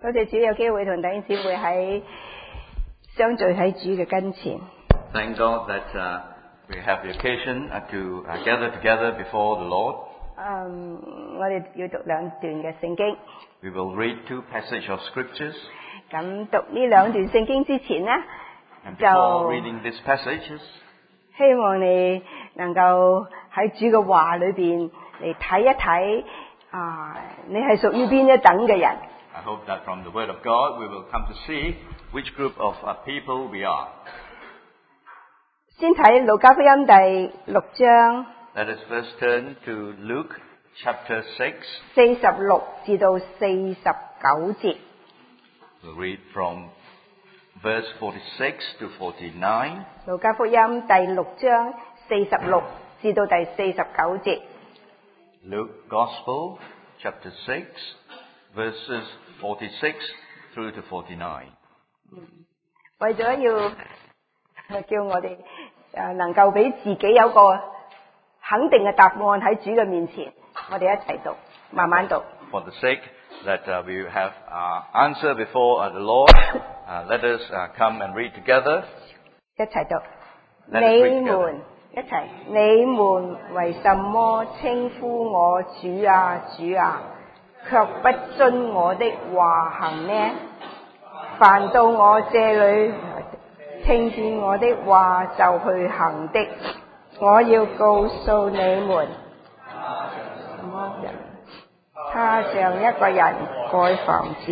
多謝主有機會同弟兄姊妹喺相聚喺主嘅跟前。 Thank God that we have the occasion to gather together before the Lord. 我哋要讀兩段嘅聖經。 We will read two passages of scriptures. 咁讀呢兩段聖經之前呢， And before reading these passages, 希望你能夠喺主嘅話裏邊嚟睇一睇你係屬於邊一等嘅人。 I hope that from the Word of God we will come to see which group of people we are. 先睇路加福音第6章。 Let us first turn to Luke chapter 6. 46至到49節。 We'll read from verse 46 to 49. 路加福音第6章46至到第49節。 Luke Gospel chapter 6 verses 46 through to 49. 為咗要叫我哋能夠俾自己有個肯定嘅答案喺主嘅面前，我哋一齊讀，慢慢讀。 For the sake that we have our answer before the Lord, let us come and read together. 一齊讀。 Let us read 你 together. 們一齊，你們為什麼稱呼我主啊主啊，卻不遵我的話行呢？凡到我這裏聽見我的話就去行的，我要告訴你們，什麼人？他像一個人蓋房子，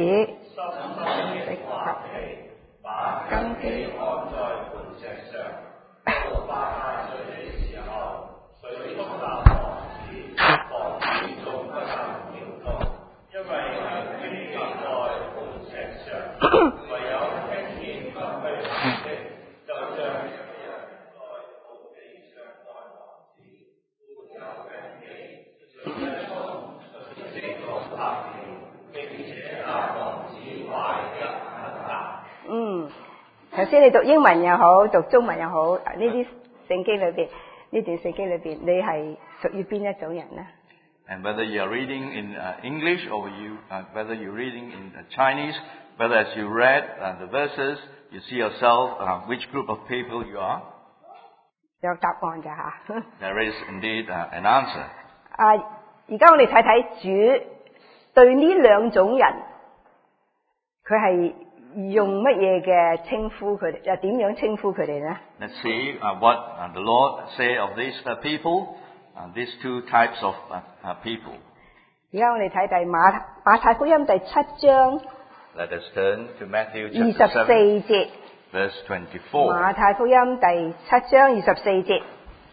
根基安在磐石上。發水的時候，水沖淡房子，房子總不能搖動，因為根基在磐石上。唯有聽見不去行的，就像一個人在土地上蓋房子，沒有根基，水一沖，水即倒塌了，並且那房子壞得很大。頭先你讀英文又好，讀中文又好，呢啲聖經裏邊，呢段聖經裏邊，你係屬於邊一種人呢？ And whether you are reading in English or whether you're reading in Chinese, whether as you read the verses, you see yourself which group of people you are. 有答案㗎吓。 There is indeed an answer. 而家我哋睇睇主對呢兩種人，佢係用乜嘢嘅稱呼佢哋，又點樣稱呼佢哋呢？ Let's see what the Lord say of these people, these two types of people. 而家我哋睇第馬太福音第7章 Let us turn to Matthew chapter 24 7, 節。 verse 24. 馬太福音第7章24節。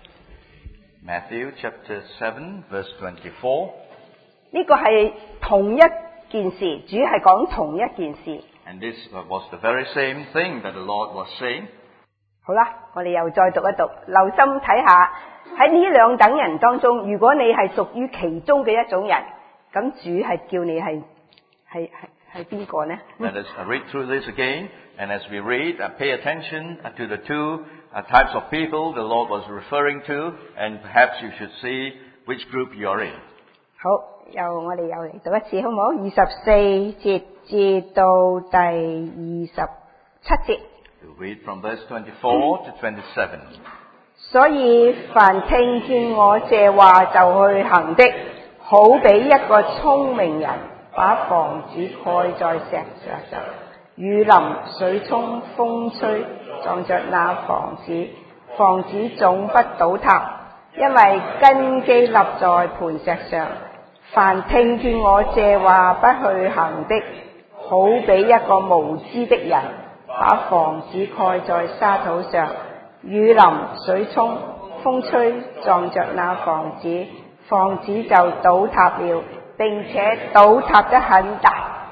Matthew chapter 7, verse 24. 呢個係同一件事，主係講同一件事。 And this was the very same thing that the Lord was saying. 好啦，我哋又再讀一讀，留心睇下喺呢兩等人當中，如果你係屬於其中嘅一種人，咁主係叫你係邊個呢？ Let us read through this again, and as we read, pay attention to the two types of people the Lord was referring to, and perhaps you should see which group you are in. 好，我哋又嚟讀一次好唔好？24節至到第27節。 We'll read from verse 24 to 27. 所以凡聽見我這話就去行的，好比一個聰明人把房子蓋在石石上，雨淋、水沖、風吹，撞着那房子，房子總不倒塌，因為根基立在磐石上。凡聽見我這話不去行的，好比一個無知的人把房子蓋在沙土上，雨淋、水沖、風吹，撞着那房子，房子就倒塌了，並且倒塌得很大。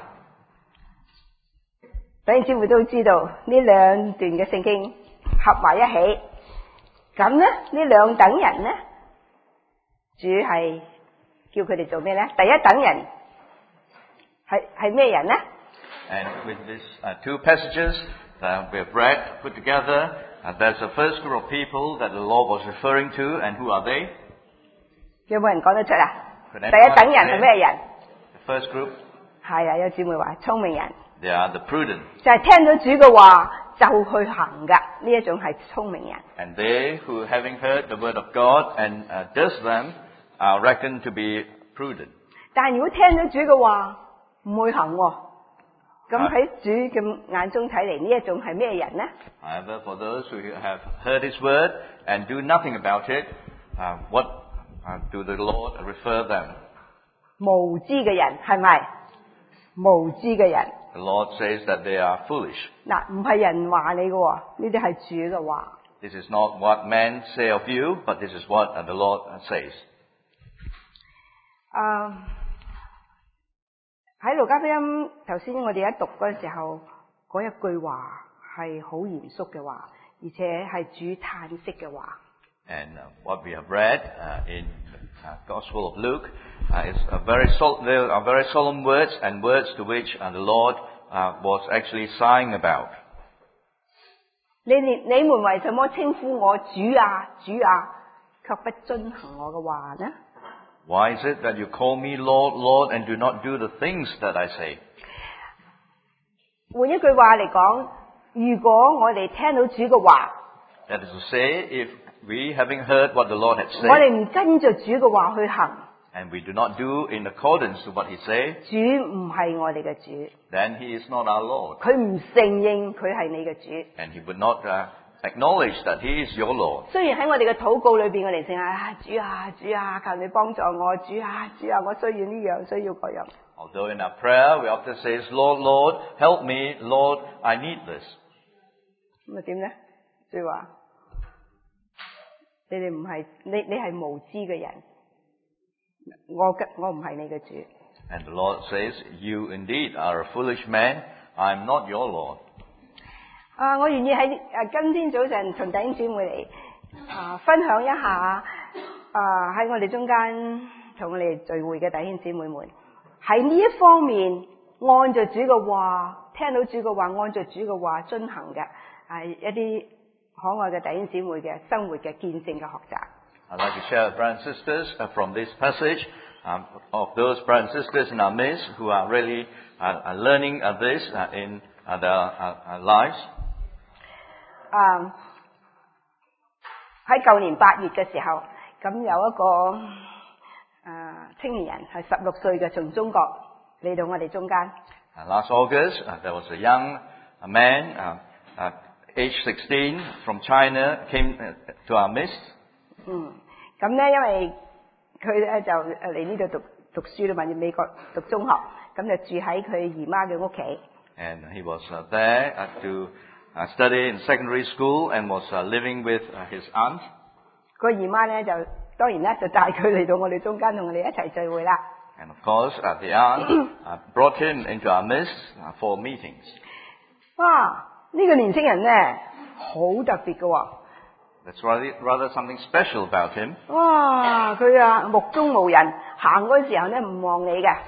弟兄姊妹都知道呢兩段嘅聖經合埋一起，咁呢兩等人呢，主係叫佢哋做咩呢？第一等人係咩人呢？ And with these two passages we have read, put together, there's the first group of people that the Lord was referring to, and who are they? 有冇人講得出啊？第一等人係咩人？ The first group. 係啊，有姊妹話聰明人 They are the prudent. 就係聽到主嘅話就去行㗎，呢一種係聰明人。 And they who, having heard the word of God and does them, are reckoned to be prudent. 但係如果聽到主嘅話唔去行喎，咁喺主嘅眼中睇嚟呢一種係咩人呢？ However, for those who have heard His word and do nothing about it, what do the Lord refer them? 無知嘅人係咪？無知嘅人 The Lord says that they are foolish. 嗱，唔係人話你嘅喎，呢啲係主嘅話。 This is not what men say of you, but this is what the Lord says. 喺路加福音頭先我哋一讀嗰陣時候，嗰一句話係好嚴肅嘅話，而且係主嘆息嘅話。 And what we have read in the Gospel of Luke is there are very solemn words and words to which the Lord was actually sighing about. 你們為什麼稱呼我主啊主啊，卻不遵行我嘅話呢？ Why is it that you call me Lord, Lord, and do not do the things that I say? 換一句話嚟講，如果我哋聽到主嘅話， That is to say, if we, having heard what the Lord had 我 said, 哋唔跟着主嘅話去行， and we do not do in accordance to what He said, 主唔係我哋嘅主， then He is not our Lord. 佢唔承認佢係你嘅主。 And He would not acknowledge that He is your Lord. 雖然喺我哋嘅禱告裏邊，我哋成日主啊主啊，求你幫助我，主啊主啊，我需要呢樣，需要嗰樣。 Although in our prayer we often say, Lord, Lord, help me, Lord, I need this. 咁啊點咧？主話你哋唔係你係無知嘅人，我唔係你嘅主。 And the Lord says, you indeed are a foolish man. I am not your Lord. 我願意喺今天早晨同弟兄姊妹嚟分享一下喺我哋中間同我哋聚會嘅弟兄姊妹們喺呢一方面按照主嘅話，聽到主嘅話，按照主嘅話遵行嘅一啲可愛嘅弟兄姊妹嘅生活嘅見證嘅學習。 I'd like to share with brothers and sisters from this passage of those brothers and sisters in our midst who are really learning this in their lives. 喺舊年8月嘅時候，咁有一個青年人係16歲嘅，從中國嚟到我哋中間。 Last August, there was a young man, age 16, from China, came to our midst. 咁咧，因為佢咧就嚟呢度讀書啦，或者美國讀中學，咁就住喺佢姨媽嘅屋企。 And he was there to study in secondary school and was living with his aunt. 個姨媽咧就當然咧就帶佢嚟到我哋中間，同我哋一齊聚會啦。 And of course, the aunt brought him into our midst for meetings. 哇！呢個年青人咧好特別嘅喎。 That's rather something special about him. 哇！佢目中無人，行嗰時候咧唔望你嘅。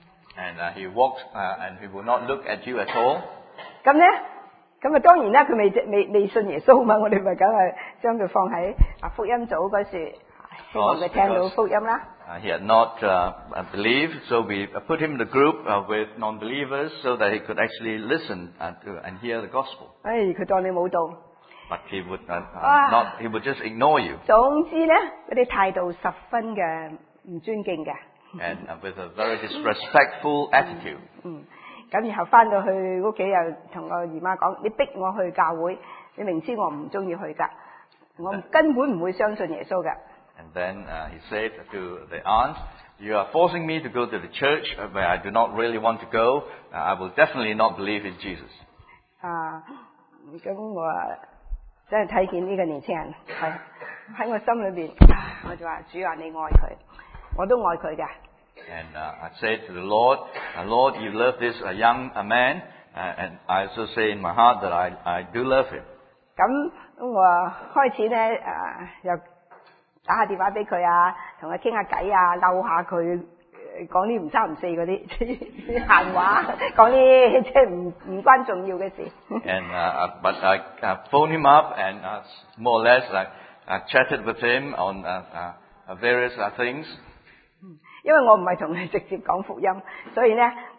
And he walks and he will not look at you at all. 咁咧，咁當然啦，佢未信耶穌嘛，我哋咪梗係將佢放喺福音組嗰時，希望佢聽到福音啦。 He had not believed, so we put him in the group with non-believers so that he could actually listen and hear the gospel. 佢當你冇到。 But he would not. He would just ignore you. 總之咧，嗰啲態度十分嘅唔尊敬嘅。 And with a very disrespectful attitude. 咁然後翻到去屋企又同個姨媽講：你逼我去教會，你明知我唔中意去㗎，我根本唔會相信耶穌㗎。 And then he said to the aunt, "You are forcing me to go to the church where I do not really want to go. I will definitely not believe in Jesus." 咁我真係睇見呢個年青人係喺我心裏邊，我就話：主啊，你愛佢，我都愛佢嘅。 And I said to the Lord, "Lord, you love this young man," and I also say in my heart that I do love him. 咁我開始咧又打下電話俾佢同佢傾下偈嬲下佢，講啲唔三唔四嗰啲閒話，講啲即係唔關重要嘅事。 And but I phoned him up and more or less I chatted with him on various things. 因為我唔係同佢直接講福音，所以咧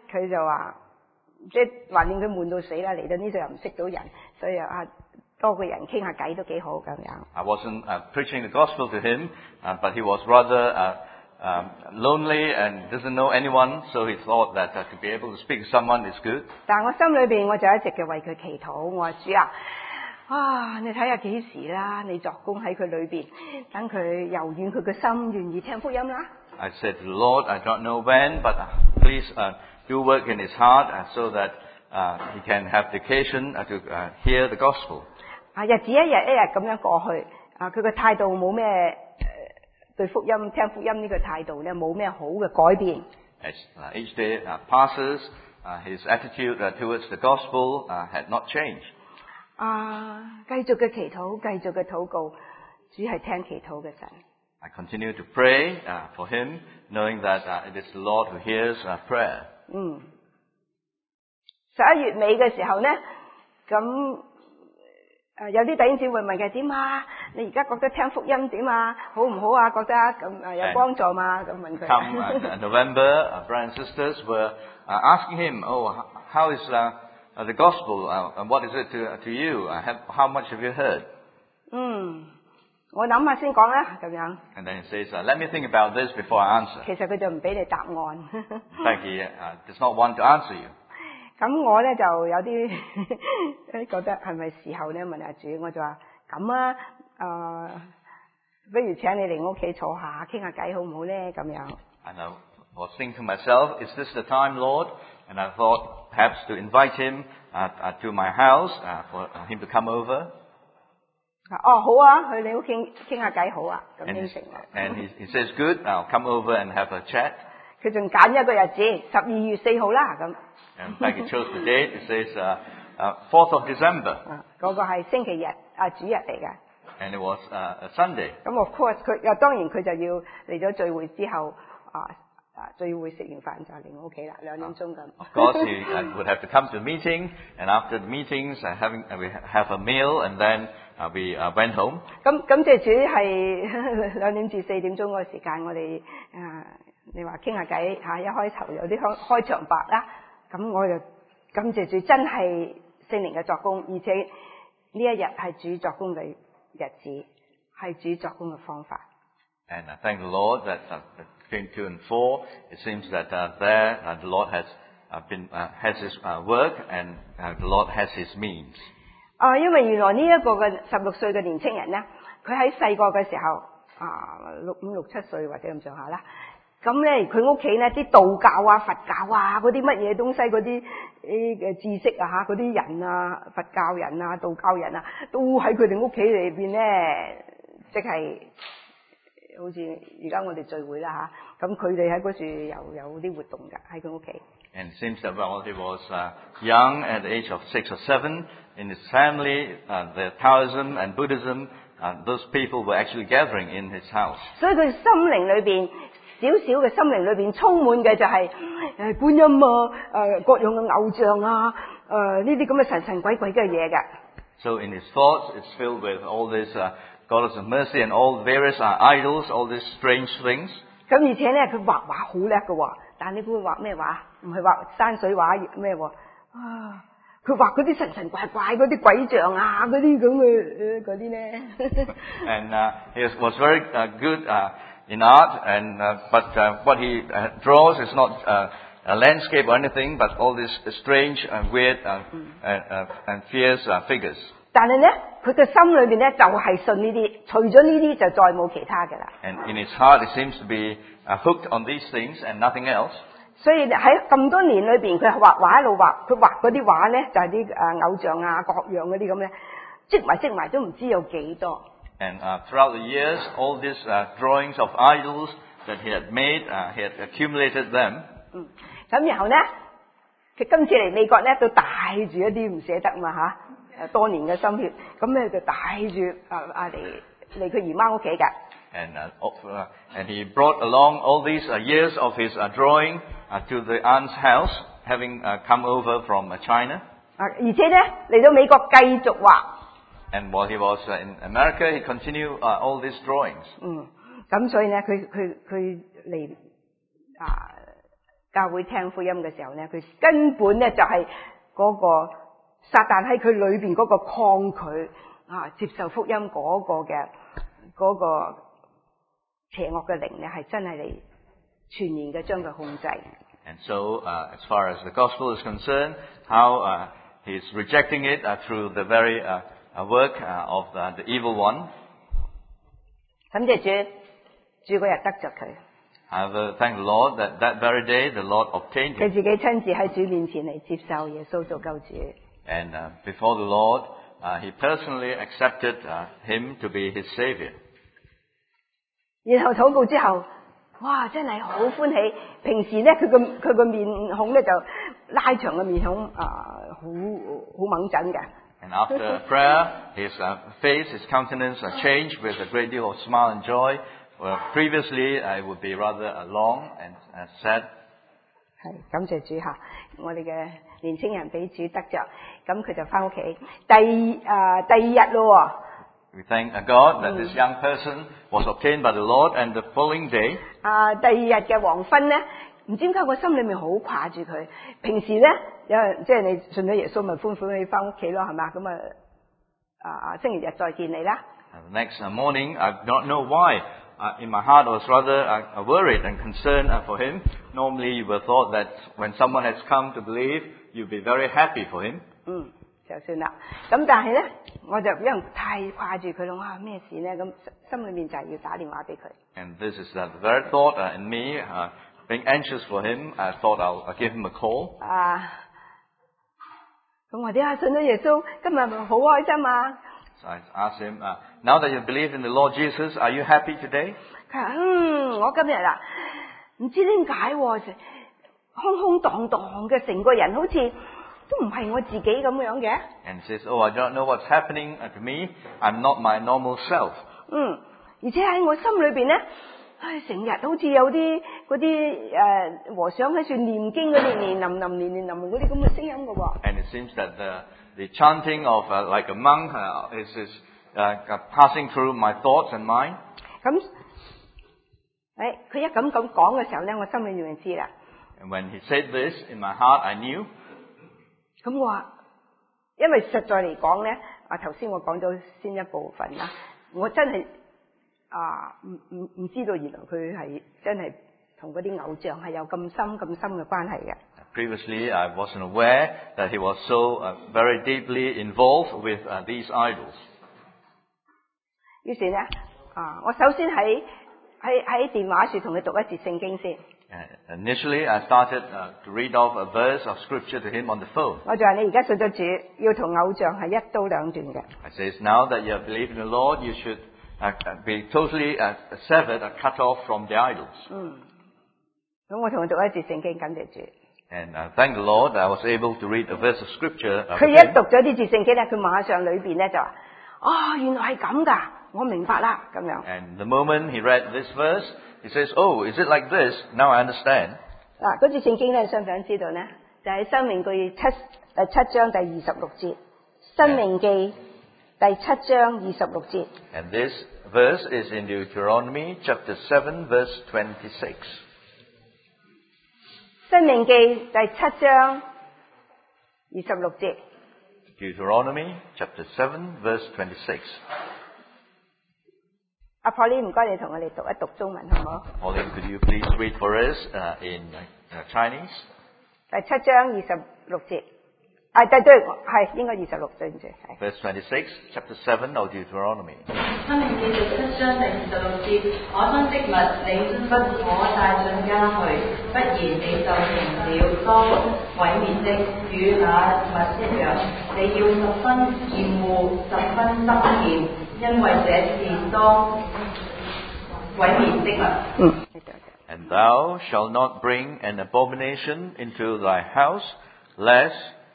佢就話，即係話令佢悶到死啦，嚟到呢度又唔識到人，所以多個人傾下偈都幾好咁樣。 I wasn't preaching the gospel to him, but he was rather lonely and doesn't know anyone, so he thought that to be able to speak to someone is good. 但係我心裏邊我就一直嘅為佢祈禱，我話主啊，你睇下幾時啦，你作工喺佢裏邊，等佢柔軟佢嘅心，願意聽福音啦。 I said to the Lord, I don't know when, but please do work in his heart so that he can have the occasion to hear the gospel. 日子一日一日咁樣過去，佢嘅態度冇咩對福音、聽福音呢個態度咧，冇咩好嘅改變。 As each day passes, his attitude towards the gospel had not changed. 繼續嘅祈禱，繼續嘅禱告，主係聽祈禱嘅神。 I continue to pray for him, knowing that it is the Lord who hears prayer. 11月尾嘅時候咧，咁有啲弟兄姊妹問佢點啊？你而家覺得聽福音點啊？好唔好啊？覺得咁有幫助嘛？咁問佢。 Come November, brothers and sisters were asking him, "Oh, how is the gospel? And what is it to you? How much have you heard?" 我諗下先講啦，咁樣。 And then he says, "Let me think about this before I answer." 其實佢就唔俾你答案。 In fact, he does not want to answer you. 咁我咧就有啲覺得係咪時候咧問下主，我就話咁啊，不如請你嚟我屋企坐下傾下偈好唔好咧？咁樣。 And I was thinking to myself, is this the time, Lord? And I thought perhaps to invite him to my house for him to come over. 好啊，去你屋企傾下偈好啊，咁 And 應承我。 and he says, good, I'll come over and have a chat. 佢仲揀一個日子，12月4號啦，咁。 And in fact, he chose the date. It says 4th of December. 嗰個係星期日，主日嚟嘅。 And it was a Sunday. 咁 of course 當然佢就要嚟咗聚會之後，聚會食完飯就嚟我屋企啦，2點鐘咁。 Of course, he would have to come to the meeting, and after the meetings, we have a meal, and then we went home. 咁感謝主係2點至4點鐘嗰個時間，我哋你話傾下偈一開頭有啲開場白啦，咁我就感謝主真係聖靈嘅作工，而且呢一日係主作工嘅日子，係主作工嘅方法。 And I thank the Lord that between 2 and 4, it seems that there the Lord has has His work, and the Lord has His means. 因為原來呢一個嘅16歲嘅年青人咧，佢喺細個嘅時候5、6、7歲或者咁上下啦。咁咧，佢屋企咧啲道教啊、佛教啊嗰啲乜嘢東西嗰啲嘅知識啊嗰啲人啊、佛教人啊、道教人啊，都喺佢哋屋企裏邊咧，即係好似而家我哋聚會啦咁佢哋喺嗰處有啲活動㗎喺佢屋企。 And it seems that while he was young, at the age of 6 or 7, in his family, the Taoism and Buddhism, those people were actually gathering in his house. 所以佢心靈裏邊少少嘅心靈裏邊充滿嘅就係觀音啊、各樣嘅偶像啊、呢啲咁嘅神神鬼鬼嘅嘢㗎。 So in his thoughts, it's filled with all this goddess of mercy and all various idols, all these strange things. 咁而且咧，佢畫畫好叻嘅喎，但你估佢畫咩畫？唔係畫山水畫咩喎？佢畫嗰啲神神怪怪嗰啲鬼像啊，嗰啲咁嘅嗰啲咧。 And he was very good in art, and but what he draws is not a landscape or anything, but all these strange and weird and fierce figures. 但係咧，佢嘅心裏邊咧就係信呢啲，除咗呢啲就再冇其他嘅啦。 And in his heart, he seems to be hooked on these things and nothing else. 所以喺咁多年裏邊，佢畫畫一路畫，佢畫嗰啲畫咧就係啲偶像啊、各樣嗰啲咁咧，積埋都唔知有幾多。 And throughout the years, all these drawings of idols that he had made, he had accumulated them. 咁然後咧，佢今次嚟美國咧，都帶住一啲唔捨得嘛多年嘅心血，咁咧就帶住嚟佢姨媽屋企㗎。 And he brought along all these years of his drawing to the aunt's house, having come over from China. 而且咧嚟到美國繼續畫。 And while he was in America, he continued all these drawings. 咁所以咧，佢嚟教會聽福音嘅時候咧，佢根本咧就係嗰個撒旦喺佢裏邊嗰個抗拒接受福音嗰個邪惡嘅靈咧，係真係嚟全然嘅將佢控制。 And so, as far as the gospel is concerned, how he is rejecting it through the very work of the evil one. 感謝主，主嗰日得着佢。 However, thank the Lord that that very day the Lord obtained 佢 him. 自己親自喺主面前嚟接受耶穌做救主。 And before the Lord, he personally accepted him to be his savior. 然後禱告之後，哇，真係好歡喜。平時咧，佢個面孔咧就拉長嘅面孔，好猛陣嘅。 And after prayer, his face, his countenance changed with a great deal of smile and joy. Well, previously, it would be rather long and sad. 係感謝主下，我哋嘅年青人俾主得着，咁佢就翻屋企。第二日咯。 We thank God that this young person was obtained by the Lord, and the following day. 第二日嘅黃昏咧，唔知點解我心裏面好掛住佢。平時咧，有人即係你信咗耶穌，咪歡喜翻屋企咯，係嘛？咁星期日再見你啦。 The next morning, I do not know why. In my heart, I was rather worried and concerned for him. Normally, you would have thought that when someone has come to believe, you'd be very happy for him. 就算啦。咁但係咧，我就因為太掛住佢咯，哇咩事咧？咁心裏面就係要打電話俾佢。 And this is the very thought in me, being anxious for him. I thought I'll give him a call. 咁我哋信咗耶穌，今日咪好開心啊！ So I asked him, now that you believe in the Lord Jesus, are you happy today? 佢話我今日唔知點解空空蕩蕩嘅，成個人好似都唔係我自己咁樣嘅。 And he says, I don't know what's happening to me. I'm not my normal self. 而且喺我心裏邊咧，成日好似有啲嗰啲和尚喺度念經嗰啲念念念嗰啲咁嘅聲音嘅喎。 And it seems that the chanting of like a monk is passing through my thoughts and mind. 咁佢一咁講嘅時候咧，我心裏面就知啦。 And when he said this, in my heart I knew. 咁我話，因為實在嚟講咧，頭先我講咗先一部分啦，我真係唔知道原來佢係真係同嗰啲偶像係有咁深嘅關係嘅。 Previously, I wasn't aware that he was so very deeply involved with these idols. 於是咧，我首先喺電話處同佢讀一節聖經先。 Initially, I started to read off a verse of scripture to him on the phone. 我就話你而家信咗主，要同偶像係一刀兩斷嘅。 I says now that you believe in the Lord, you should be totally severed, cut off from the idols. 咁我同佢讀一節聖經，感謝主。 And thank the Lord, I was able to read a verse of scripture. 佢一讀咗呢節聖經咧，佢馬上裏邊咧就話：原來係咁㗎，我明白啦咁樣。 And the moment he read this verse, he says, "Oh, is it like this? Now I understand." 嗰節聖經咧，想唔想知道咧？就喺《申命記》第七章第26節，《申命記》第7章26節。 And this verse is in Deuteronomy chapter 7, verse 26. 申命記第7章26節。 Deuteronomy chapter 7, verse 26. 阿婆，你唔該，你同我哋讀一讀中文好唔好？ Pauline, could you please read for us in Chinese? 第7章26節。對，係應該26，對唔住。 Verse 26, chapter 7 of Deuteronomy. 申命記第7章第26節，可憎的物你不可帶進家去，不然你就成了當毀滅的，與那物一樣。你要十分厭惡，十分憎厭，因為這是當毀滅的物。 And thou shalt not bring an abomination into thy house, lest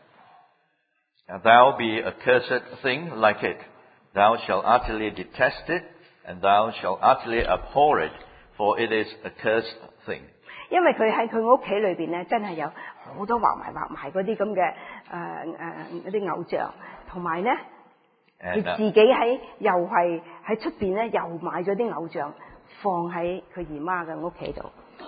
thou be a cursed thing like it. Thou shalt utterly detest it, and thou shalt utterly abhor it, for it is a cursed thing. 因為佢喺佢屋企裏邊咧，真係有好多畫埋嗰啲咁嘅嗰啲偶像，同埋咧，佢自己又係喺出邊咧，又買咗啲偶像放喺佢姨媽嘅屋企度。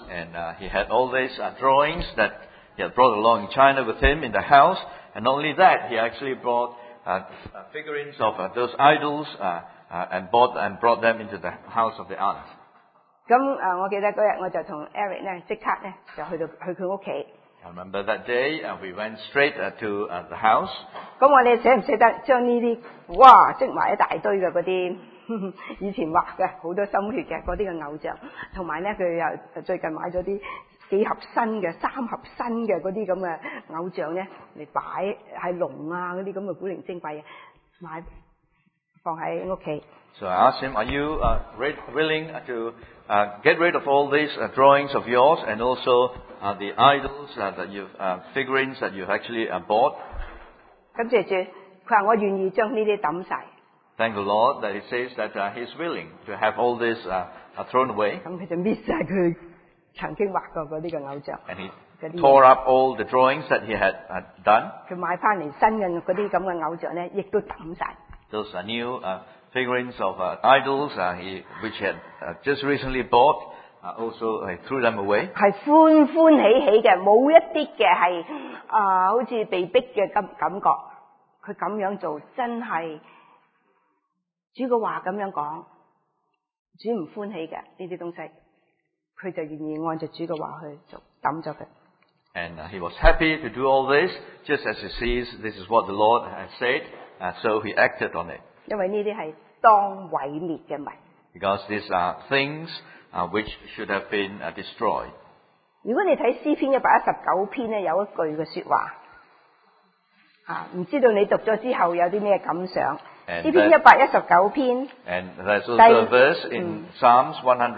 And he had all these drawings that he had brought along in China with him in the house. And not only that, he actually brought figurines of those idols and brought them into the house of the aunt. 咁我記得嗰日我就同 Eric 咧即刻咧就去佢屋企。 I remember that day we went straight to the house. 咁我哋捨唔捨得將呢啲哇積埋一大堆嘅嗰啲以前畫嘅好多心血嘅嗰啲嘅偶像，同埋咧佢又最近買咗啲幾盒新嘅3盒新嘅嗰啲咁嘅偶像咧嚟擺係龍啊嗰啲咁嘅古靈精怪嘅買放喺屋企。 So I asked him, are you willing to get rid of all these drawings of yours and also the idols that you've figurines that you've actually bought? 感謝主，佢話我願意將呢啲抌晒。 Thank the Lord that He says that He's willing to have all this thrown away. 咁佢就搣晒佢曾經畫過嗰啲嘅偶像。 And he tore up all the drawings that he had done. 佢買翻嚟新嘅嗰啲咁嘅偶像咧，亦都抌晒。 Those new figurines of idols which he had just recently bought, also threw them away. 係歡歡喜喜嘅，冇一啲嘅係好似被逼嘅感覺。佢咁樣做真係主嘅話咁樣講，主唔歡喜嘅呢啲東西，佢就願意按照主嘅話去做，抌咗佢。 And he was happy to do all this, just as he sees this is what the Lord has said, so he acted on it. 因為呢啲係當毀滅嘅物。 Because these are things which should have been destroyed. 如果你睇詩篇119篇咧，有一句嘅說話，唔知道你讀咗之後有啲咩感想？詩篇119篇 And there's also a verse in Psalms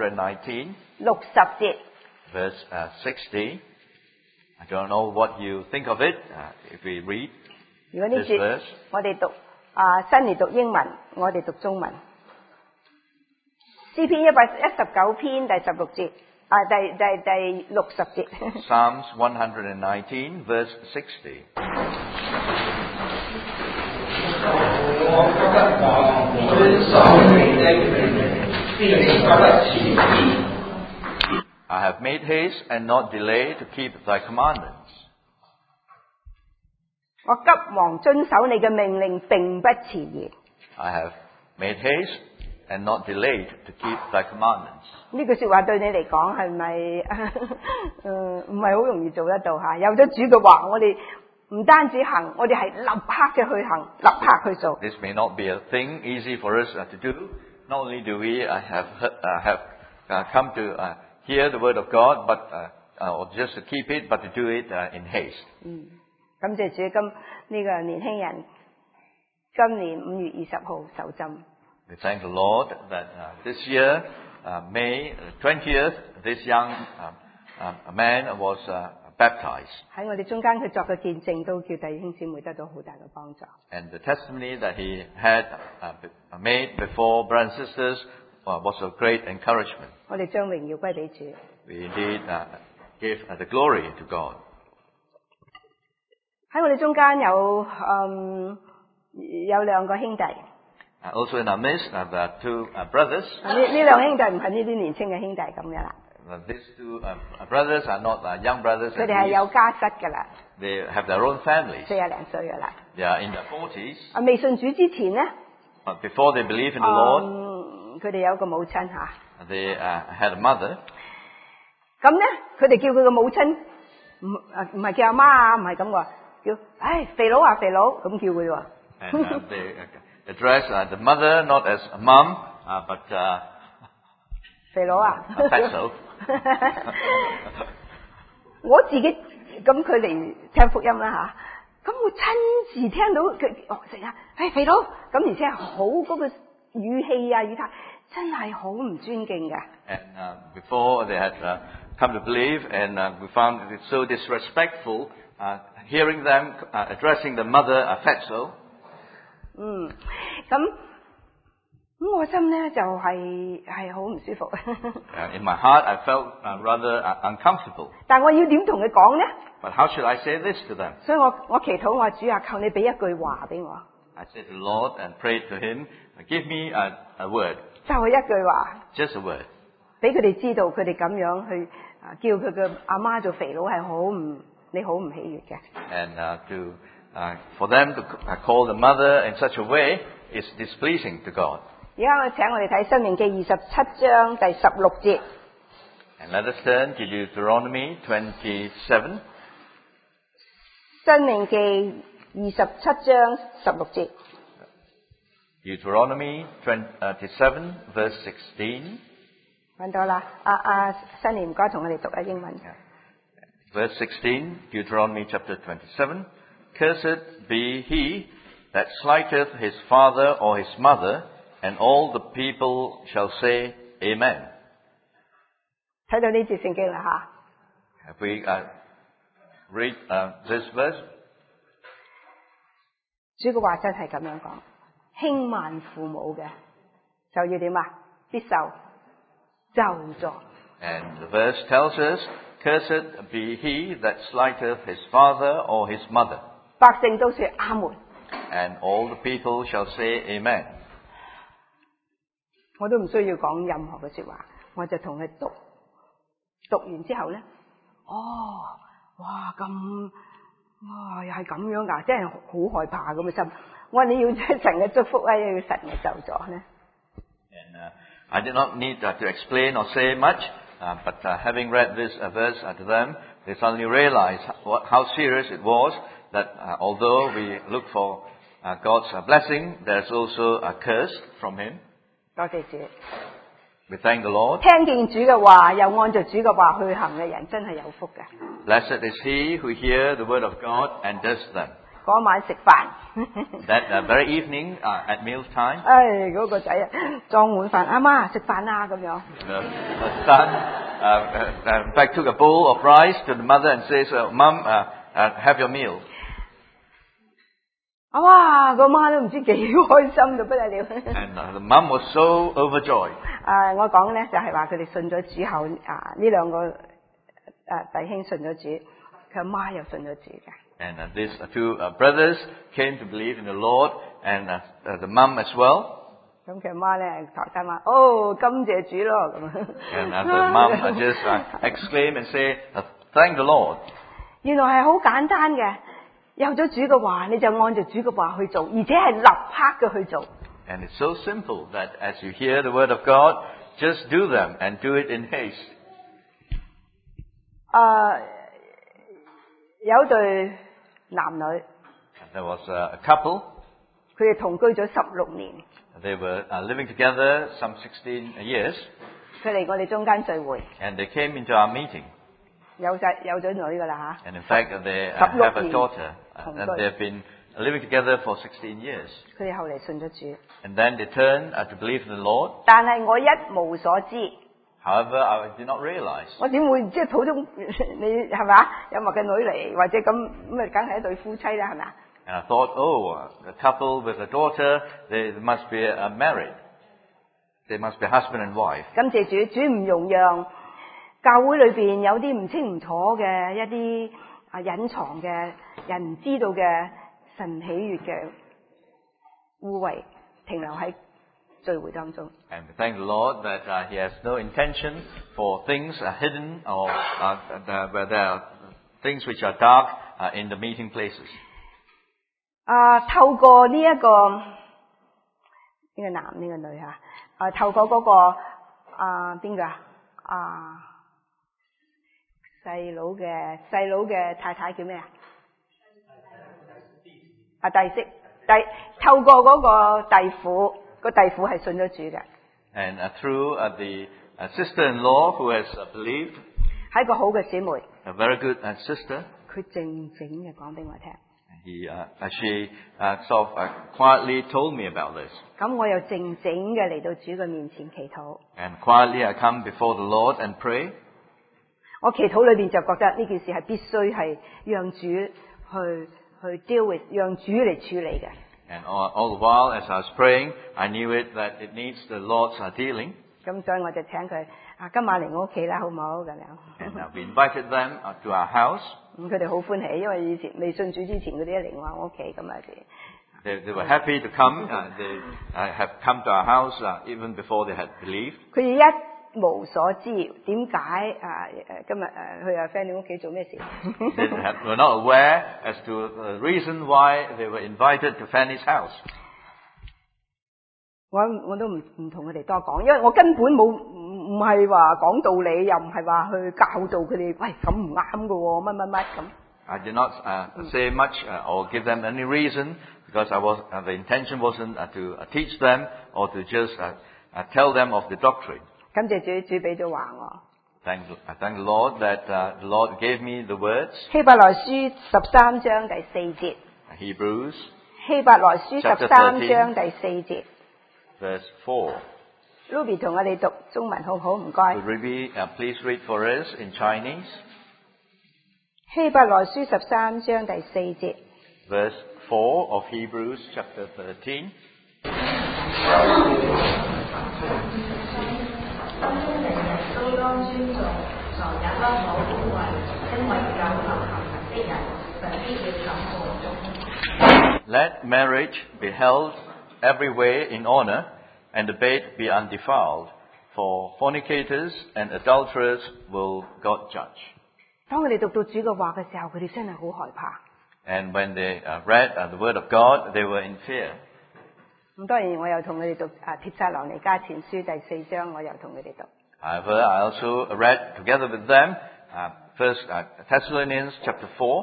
119, 60節。 verse 60. I don't know what you think of it if we read 如果呢 this 節 verse. 我哋讀新嚟讀英文，我哋讀中文。詩篇119篇第16節，第60節。 Psalms 119, verse 60. 我不忘遵守你的命令，並不遲疑。 I have made haste and not delay to keep thy commandments. 我急忙遵守你嘅命令，並不遲疑。 I have made haste and not delayed to keep thy commandments. 呢句說話對你嚟講係咪唔係好容易做得到吓？有咗主嘅話，我哋唔單止行，我哋係立刻嘅去行，立刻去做。 This may not be a thing easy for us to do. Not only do we have come to hear the word of God, but or just to keep it, but to do it in haste. 感謝主，呢個年輕人今年5月20號受浸。 We thank the Lord that this year, May 20th, this young man was baptized. 喺我哋中間佢作嘅見證，都叫弟兄姊妹得到好大嘅幫助。 And the testimony that he had made before brothers and sisters was of great encouragement. 我哋將榮耀歸俾主。 We indeed give the glory to God. 喺我哋中間有2個兄弟。 Also in our midst, there are two brothers. 呢兩兄弟唔係呢啲年輕嘅兄弟咁嘅啦， These two brothers are not young brothers. 佢哋係有家室噶啦， They have their own families. 40零歲噶啦。 They are in their 40s. 未信主之前咧， Before they believe in the Lord, 佢哋有個母親吓， they had a mother. 咁咧佢哋叫佢個母親唔係叫阿媽啊，唔係咁喎，叫肥佬啊肥佬咁叫佢喎。 And they address the mother not as a mom, but 肥佬啊 Fatso. 我自己咁佢嚟聽福音啦吓，咁我親自聽到佢成日肥佬，咁而且好嗰個語氣啊語態真係好唔尊敬嘅。 And before they had come to believe, and we found it so disrespectful hearing them addressing the mother Fatso. 咁我心咧就係好唔舒服。 In my heart, I felt rather uncomfortable. 但我要點同佢講咧？ But how should I say this to them? 所以我祈禱我話主啊，求你俾一句話俾我， I said to the Lord and prayed to Him, give me a word, 就係一句話， just a word, 俾佢哋知道佢哋咁樣去叫佢嘅阿媽做肥佬係你好唔喜悅嘅。 And for them to call the mother in such a way is displeasing to God. 而家我請我哋睇《申命記》27章第16節。 And let us turn to Deuteronomy 27. 申命記27章16節。 Deuteronomy 27 verse 16. 揾到啦，新年唔該同我哋讀下英文。 Verse 16, Deuteronomy chapter 27. Cursed be he that slighteth his father or his mother, and all the people shall say, Amen. 睇到呢節聖經啦 Have we read this verse? 主嘅話真係咁樣講，輕慢父母嘅就要點啊？必受咒詛。 And the verse tells us, Cursed be he that slighteth his father or his mother, 百姓都說阿門。 and all the people shall say Amen. 我都唔需要講任何嘅說話，我就同佢讀。讀完之後咧，哇又係咁樣噶，真係好害怕咁嘅心。我話你要神嘅祝福啊，要神嘅咒詛咧。 And I did not need to explain or say much, but having read this verse to them, they suddenly realized how serious it was that although we look for God's blessing, there's also a curse from Him. 多謝主。 We thank the Lord. 聽見主嘅話，又按照主嘅話去行嘅人，真係有福嘅。 Blessed is he who hear the word of God and does them. 嗰晚食飯， That very evening at mealtime, 嗰個仔啊裝碗飯，阿媽食飯啦咁樣。 the son in fact took a bowl of rice to the mother and says, Mom, have your meal. 哇！個媽都唔知幾開心到不得了。 And the mom was so overjoyed. 我講咧就係話佢哋信咗主後，呢兩個弟兄信咗主，佢阿媽又信咗主嘅。 And these two brothers came to believe in the Lord, and the mom as well. 咁佢阿媽咧頭先話：感謝主咯咁。 And the mom just exclaim and say, Thank the Lord. 原來係好簡單嘅，有咗主嘅話，你就按照主嘅話去做，而且係立刻嘅去做。 And it's so simple that as you hear the word of God, just do them and do it in haste. 有對男女， There was a couple. 佢哋同居咗16年， They were living together some 16 years, 佢嚟我哋中間聚會， and they came into our meeting. 有咗女噶啦 And in fact, they 16 have a 年 daughter, 同居。 and they've been living together for 16 years. 佢哋後嚟信咗主， And then they turned to believe in the Lord. 但係我一無所知， However, I did not realize. 我點會即係普通你係咪啊？有埋個女嚟，或者咁咪梗係一對夫妻啦，係咪啊？ And I thought, a couple with a daughter, they must be married. They must be husband and wife. 感謝主，主唔容讓教會裏邊有啲唔清唔楚嘅一啲隱藏嘅人唔知道嘅神喜悅嘅污穢停留喺聚會當中。 And we thank the Lord that He has no intention for things hidden or where there are things which are dark in the meeting places. 透過呢一個呢個男呢個女透過嗰個邊個細佬嘅太太叫咩啊？弟媳透過嗰個弟婦，個弟婦係信咗主嘅。 And through the sister-in-law who has believed, 係一個好嘅姊妹， a very good sister, 佢靜靜嘅講俾我聽。 she sort of quietly told me about this. 咁我又靜靜嘅嚟到主嘅面前祈禱。 And quietly I come before the Lord and pray. 我祈禱裏邊就覺得呢件事係必須係讓主去 deal with， 讓主嚟處理嘅。 And all the while as I was praying, I knew that it needs the Lord's dealing. 咁所以我就請佢今晚嚟我屋企啦，好唔好咁樣？ And we invited them to our house. 咁佢哋好歡喜，因為以前未信主之前嗰啲一嚟我屋企咁啊 They were happy to come. They have come to our house even before they had believed. 佢哋一無所知，點解今日去阿 Fanny 屋企做咩事？ They were not aware as to the reason why they were invited to Fanny's house. 我都唔同佢哋多講，因為我根本唔係話講道理，又唔係話去教導佢哋，喂咁唔啱㗎喎，乜咁。 I did not say much or give them any reason because the intention wasn't to teach them or to just tell them of the doctrine. 感謝主俾咗話我。 I thank the Lord that the Lord gave me the words. 希伯來書13章第4節。 Hebrews. 希伯來書13章第4節。 Verse 4. Ruby 同我哋讀中文好唔好？唔該。 Ruby, please read for us in Chinese. 希伯來書13章第4節。 Verse 4 of Hebrews chapter 13. 都當尊重，床也不可污穢，因為有流行的人，神必要審判。 Let marriage be held every way in honor, and the bed be undefiled, for fornicators and adulterers will God judge. 當佢哋讀到主嘅話嘅時候，佢哋真係好害怕。 And when they read the word of God, they were in fear. 咁當然我又同佢哋讀帖撒羅尼迦前書第4章，我又同佢哋讀。 However, I also read together with them First Thessalonians chapter 4.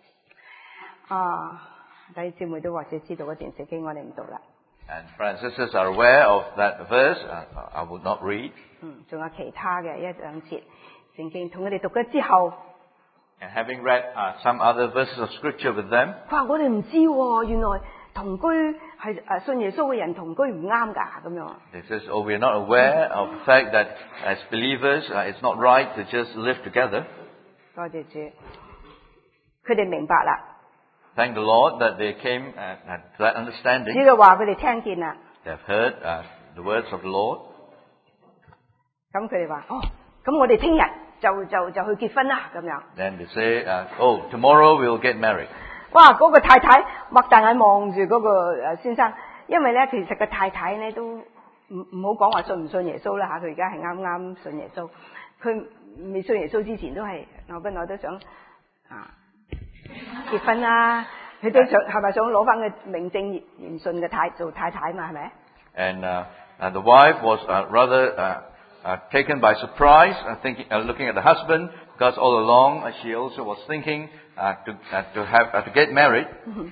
弟兄姊妹都或者知道嗰段聖經，我哋唔讀啦。 And friends and sisters are aware of that verse. I would not read. 仲有其他嘅一兩節聖經，同佢哋讀咗之後。 And having read some other verses of scripture with them. 佢話我哋唔知喎，原來同居係信耶穌嘅人同居唔啱㗎咁樣。 They says, oh, we are not aware of the fact that as believers, it's not right to just live together. 多謝主，佢哋明白啦。 Thank the Lord that they came to that understanding. 主嘅話佢哋聽見啦。 They have heard the words of the Lord. 咁佢哋話：咁我哋聽日就去結婚啦咁樣。 Then they say, oh, tomorrow we will get married. 哇！嗰個太太擘大眼望住嗰個先生，因為咧其實個太太咧都唔好講話信唔信耶穌啦嚇，佢而家係啱啱信耶穌。佢未信耶穌之前都係我都想結婚啦，佢都想係咪想攞翻個名正言順嘅做太太嘛係咪？ And the wife was rather taken by surprise, looking at the husband, because all along she also was thinking to get married.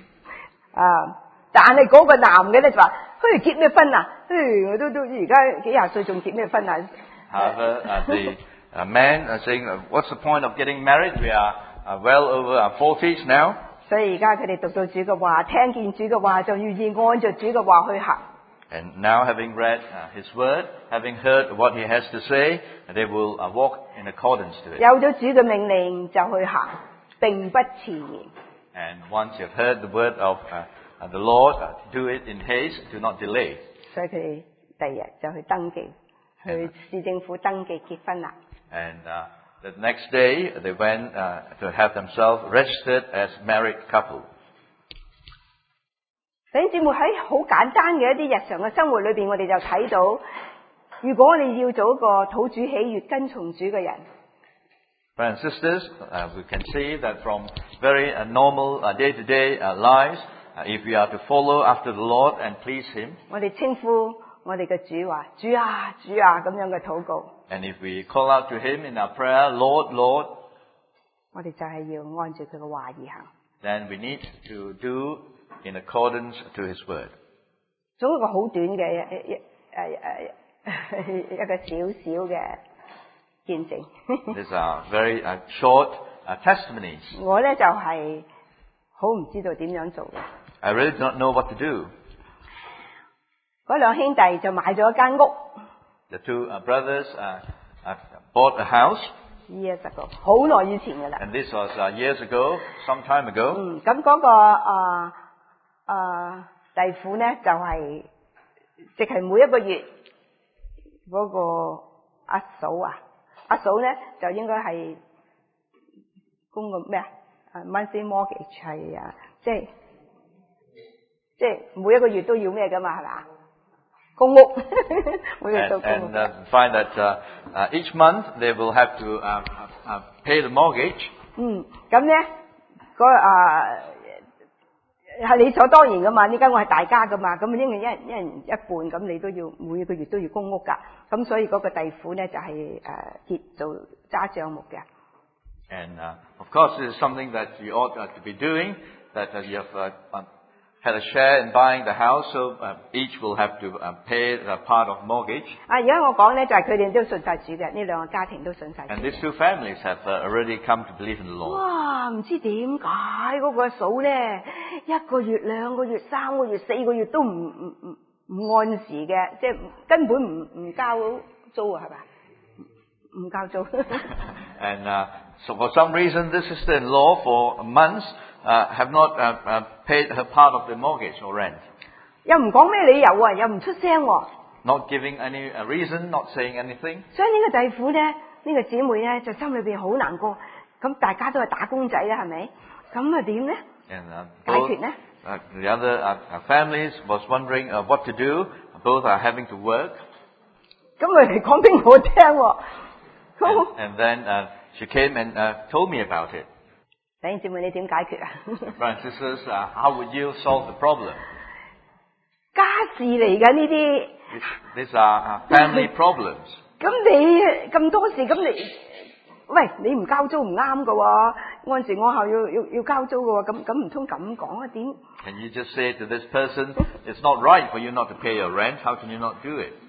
但係嗰個男嘅咧就話：結咩婚啊？我都而家幾廿歲，仲結咩婚啊？ However, the man saying, "What's the point of getting married? We are well over our 40s now." 所以而家佢哋讀到主嘅話，聽見主嘅話，就願意按照主嘅話去行。 And now, having read His word, having heard what He has to say, they will walk in accordance to it. 有咗主嘅命令就去行，並不遲延。 And once you've heard the word of the Lord, do it in haste, do not delay. 所以佢哋第二日就去登記，去市政府登記結婚啦。 And the next day, they went to have themselves registered as married couple. 弟兄姊妹喺好簡單嘅一啲日常嘅生活裏邊，我哋就睇到，如果我哋要做一個討主喜悅、跟從主嘅人。 Brothers and sisters, we can see that from very normal day-to-day lives, if we are to follow after the Lord and please Him, 我哋稱呼我哋嘅主話：主啊，主啊咁樣嘅禱告。 and if we call out to Him in our prayer, Lord, Lord, 我哋就係要按照佢嘅話而行。 then we need to do in accordance to His word. 總一個好短嘅一個小小嘅見證。 These are very short testimonies. 我咧就係好唔知道點樣做嘅。 I really don't know what to do. 嗰兩兄弟就買咗一間屋。 The two brothers bought a house. years ago， 好耐以前㗎啦。 And this was years ago, some time ago. 咁嗰個弟婦咧就係即係每一個月嗰個阿嫂咧就應該係供個咩monthly mortgage 係即係每一個月都要咩㗎嘛係嘛？ 公屋，每個月 And, 做公屋 and find that each month they will have to pay the mortgage. 咁咧係理所當然噶嘛，呢間屋係大家噶嘛，咁因為一人一半，咁你都要每個月都要供屋噶，咁所以嗰個弟婦咧就係做揸帳目嘅。 And of course, this is something that you ought to be doing. That you have had a share in buying the house, so each will have to pay a part of mortgage. 而家我講咧就係佢哋都信晒主嘅，呢兩個家庭都信晒主。 And these two families have already come to believe in the Lord. 哇！唔知點解嗰個嫂咧，一個月、2個月、3個月、4個月都唔按時嘅，即係根本唔交租啊，係咪？唔交租。 And so for some reason, this sister-in-law for months have not paid her part of the mortgage or rent. 又唔講咩理由啊，又唔出聲喎。 Not giving any reason, not saying anything. 所以呢個弟婦咧，呢個姊妹咧，就心裏邊好難過。咁大家都係打工仔啦，係咪？咁啊點咧？ And 解決咧？ the other families was wondering what to do. Both are having to work. 咁佢嚟講俾我聽喎。 And then she came and told me about it. 弟兄姊妹，你點解決啊？ Brothers and sisters, how would you solve the problem? 家事嚟㗎呢啲。 These are family problems. 咁你咁多事，咁你唔交租唔啱㗎喎，按時按後要交租㗎喎，咁唔通咁講啊？點 And you just say to this person, it's not right for you not to pay your rent. How can you not do it?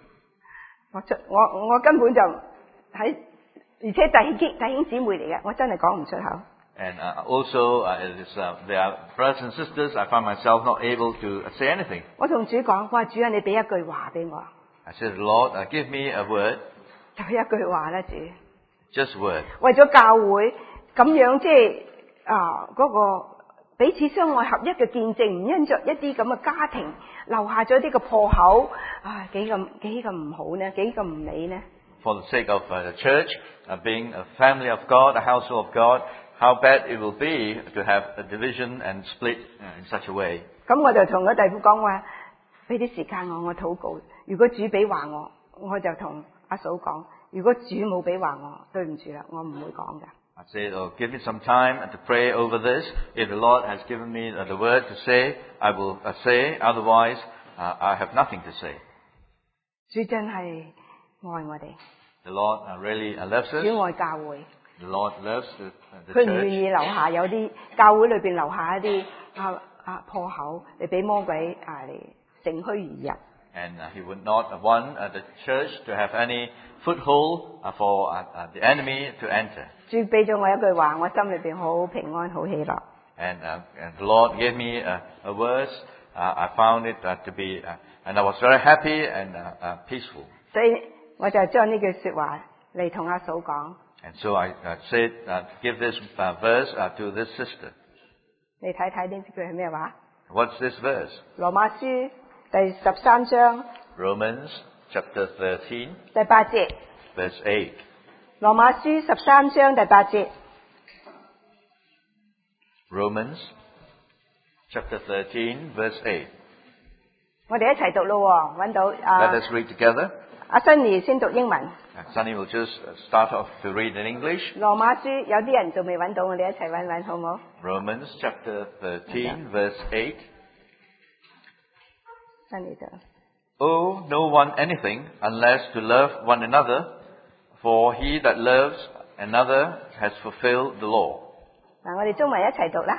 我根本就喺，而且弟兄姊妹嚟嘅，我真係講唔出口。 And also, there are brothers and sisters. I find myself not able to say anything. 我同主講，我話主啊，你俾一句話俾我。 I said, Lord, give me a word. 就一句話啦，主。 Just a word. 為咗教會咁樣，即係嗰個彼此相愛合一嘅見證，唔因着一啲咁嘅家庭留下咗啲嘅破口，幾咁唔好呢？幾咁唔美呢？ For the sake of the church, being a family of God, a household of God, how bad it will be to have a division and split in such a way. 咁我就同個弟婦講話，俾啲時間我禱告。如果主俾話我就同阿嫂講；如果主冇俾話我，對唔住啦，我唔會講㗎。 I said, give me some time to pray over this. If the Lord has given me the word to say, I will say. Otherwise, I have nothing to say. 主真係愛我哋。 The Lord really loves us. 主愛教會。 The Lord loves the 佢唔願 church. 意留下有啲教會裏邊留下一啲破口，嚟俾魔鬼嚟乘虛而入。 And He would not want the church to have any foothold for the enemy to enter. 主俾咗我一句話，我心裏邊好平安，好喜樂。 And the Lord gave me a verse. I found it to be, and I was very happy and peaceful. 所以我就將呢句說話嚟同阿嫂講。 And so I said, give this verse to this sister. 你睇睇呢句係咩話？ What's this verse? 羅馬書第13章 Romans chapter 13, 第8節。 verse 8. 羅馬書13章第8節。 Romans chapter 13, verse 8. 我哋一齊讀咯，揾到 Let us read together. 阿珍妮先讀英文。 Sunny will just start off to read in English. 羅馬書有啲人仲未揾到，我哋一齊揾好冇？ Romans chapter 13, verse 8. 珍妮讀。 Owe no one anything unless to love one another, for he that loves another has fulfilled the law. 嗱，我哋中文一齊讀啦。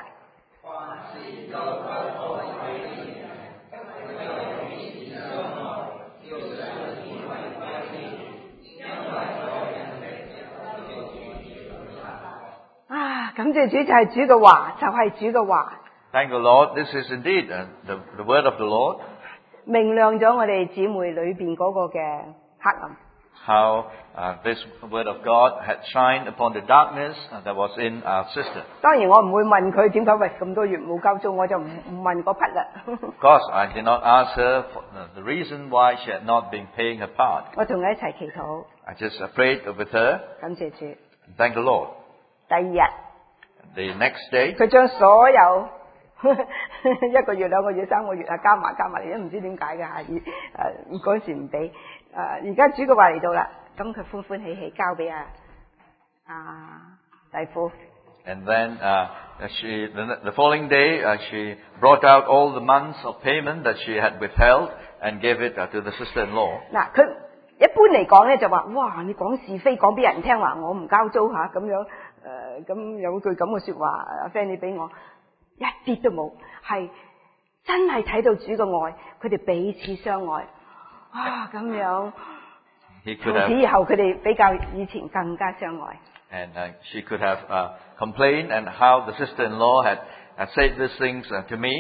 感謝主，就係主嘅話，就係主嘅話。 Thank the Lord. This is indeed the word of the Lord. 明亮咗我哋姊妹裏邊嗰個嘅黑暗。 How this word of God had shined upon the darkness that was in our sister. 當然我唔會問佢點解咁多月冇交租，我就唔問嗰匹啦。 Of course, I did not ask her for the reason why she had not been paying her part. 我同佢一齊祈禱。 I just prayed with her. 感謝主。 And thank the Lord. 第二日， The next day, 佢將所有 1個月、2個月、3個月啊，加埋你都唔知點解嘅嚇。嗰時唔俾，而家主嘅話嚟到啦，咁佢歡歡喜喜交俾弟夫。 And then the following day, she brought out all the months of payment that she had withheld and gave it to the sister-in-law. 嗱，佢一般嚟講咧就話，哇！你講是非講俾人聽話，我唔交租嚇咁樣，咁有句咁嘅説話，阿 Fanny 俾我一啲都冇，係真係睇到主嘅愛，佢哋彼此相愛，哇！咁樣，從此以後佢哋比較以前更加相愛。 And she could have complained and how the sister-in-law had said these things to me.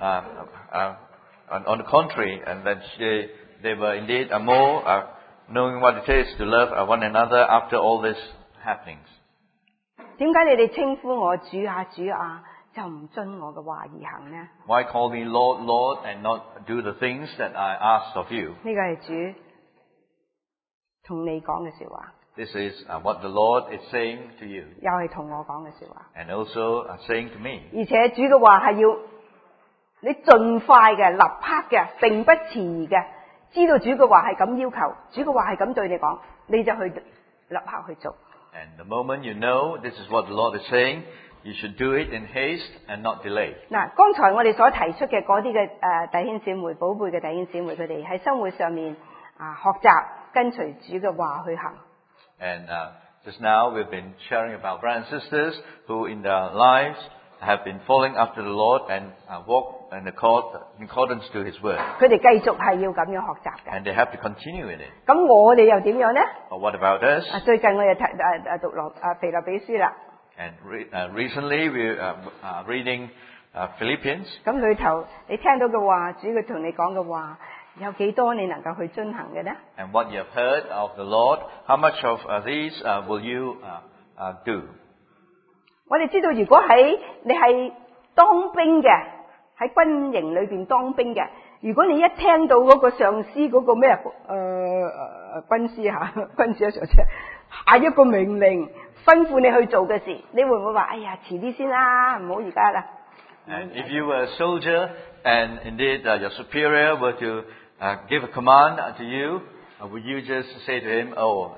On the contrary, and that they were indeed more knowing what it is to love one another after all these happenings. 點解你哋稱呼我主啊主啊，就唔遵我嘅話而行呢？ Why call me Lord, Lord, and not do the things that I asked of you? 呢個係主同你講嘅説話。 This is what the Lord is saying to you. 又係同我講嘅説話。 And also saying to me. 而且主嘅話係要你盡快嘅、立刻嘅，並不遲疑嘅。知道主嘅話係咁要求，主嘅話係咁對你講，你就去立刻去做。 And the moment you know this is what the Lord is saying, you should do it in haste and not delay. 嗱，剛才我哋所提出嘅嗰啲嘅弟兄姊妹、寶貝嘅弟兄姊妹，佢哋喺生活上面學習跟隨主嘅話去行。 And just now we've been sharing about brothers and sisters who in their lives have been following after the Lord and walk in accordance to His word. 佢哋繼續係要咁樣學習嘅。 And they have to continue in it. 咁我哋又點樣呢？ But what about us? 最近我又讀腓立比書啦。 And recently we are reading Philippians. 咁裏頭你聽到嘅話，主佢同你講嘅話，有幾多你能夠去遵行嘅呢？ And what you have heard of the Lord, how much of these will you do? 我哋知道，如果你係當兵嘅，喺軍營裏邊當兵嘅，如果你一聽到嗰個上司嗰個咩軍師下一個命令吩咐你去做嘅事，你會唔會話哎呀遲啲先啦，唔好而家啦？ And if you were a soldier and indeed your superior were to give a command to you, would you just say to him,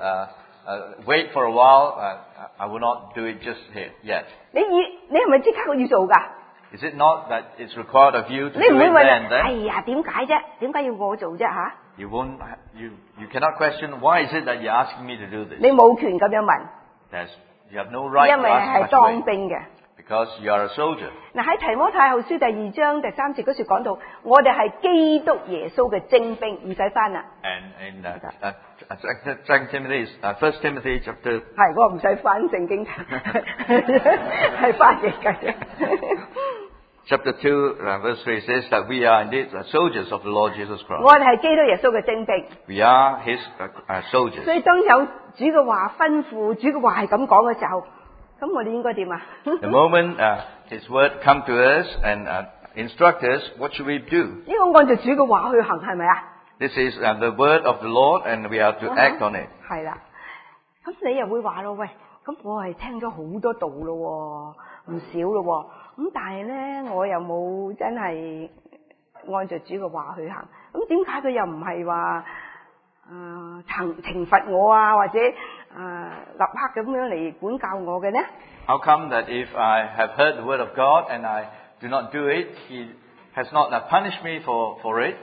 wait for a while, I will not do it just yet? 你係咪即刻要做㗎？ Is it not that it's required of you to do 你唔會 it 問 then and 哎 then? 呀點解啫？點解要我做啫嚇？ You cannot question, why is it that you're asking me to do this? 你冇權咁樣問， You have no right 因 to 為 ask 係 such 當 way, 兵嘅。 because you are a soldier. 嗱喺提摩太後書第2章第3節嗰處講到，我哋係基督耶穌嘅精兵，唔使翻啦。 And in 1 Timothy chapter 係我唔使翻聖經，係翻譯嘅。 Chapter 2, verse 3 says that we are indeed soldiers of the Lord Jesus Christ. 我哋係基督耶穌嘅精兵。 We are His soldiers. 所以當有主嘅話吩咐，主嘅話係咁講嘅時候，咁我哋應該點啊？ The moment His word come to us and instruct us, what should we do? 應該按照主嘅話去行，係咪啊？ This is the word of the Lord, and we have to act on it. 係啦。咁你又會話咯，喂，咁我係聽咗好多道咯，唔少咯。咁但係咧，我又冇真係按照主嘅話去行。咁點解佢又唔係話懲罰我啊，或者立刻咁樣嚟管教我嘅呢？ How come that if I have heard the word of God and I do not do it, He has not punished me for it?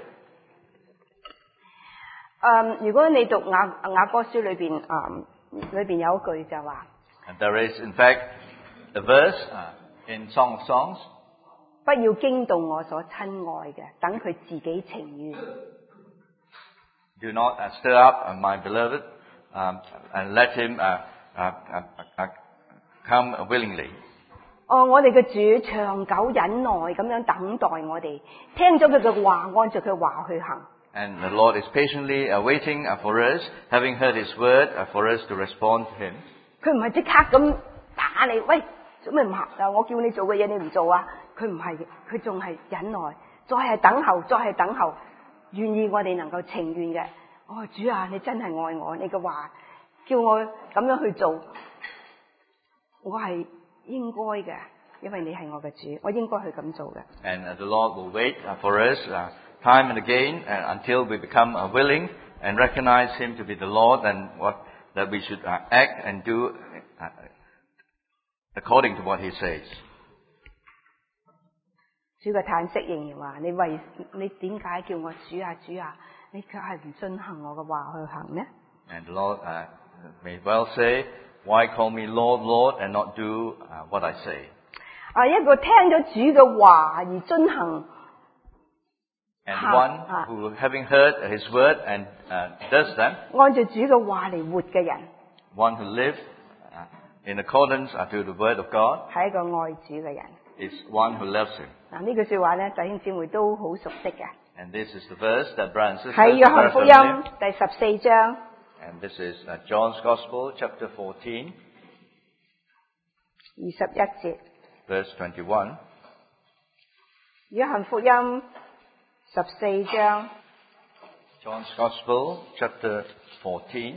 如果你讀雅歌書裏邊有一句就話 And there is, in fact, a verse in Song of Songs. 不要驚動我所親愛嘅，等佢自己情願。 Do not stir up my beloved, and let him come willingly. 我哋嘅主長久忍耐咁樣等待我哋，聽咗佢嘅話，按照佢話去行。 And the Lord is patiently waiting for us, having heard His word, for us to respond to Him. 佢唔係即刻咁打你，喂，做咩唔行啊？我叫你做嘅嘢你唔做啊？佢唔係嘅，佢仲係忍耐，再係等候，再係等候，願意我哋能夠情願嘅。主啊，你真係愛我，你嘅話叫我咁樣去做，我係應該嘅， 因為你係我嘅主，我應該去咁做嘅。 And the Lord will wait for us time and again until we become willing and recognize Him to be the Lord and that we should act and do according to what He says. 主嘅嘆息仍然話：你點解叫我主啊主啊？你卻係唔遵行我嘅話去行呢？ And the Lord may well say, "Why call me Lord, Lord, and not do what I say?" 一個聽咗主嘅話而遵行。 And one who, having heard His word and does them, 按照主嘅話嚟活嘅人， one who lives in accordance to the word of God, 係一個愛主嘅人。 is one who loves Him. 嗱，呢句說話咧，弟兄姊妹都好熟悉嘅。 And this is the verse that brothers and sisters 喺約翰 are 福 familiar. 音第14章 And this is John's Gospel, chapter 14, 21節。 verse 21. 約翰福音14章 John's Gospel, chapter 14,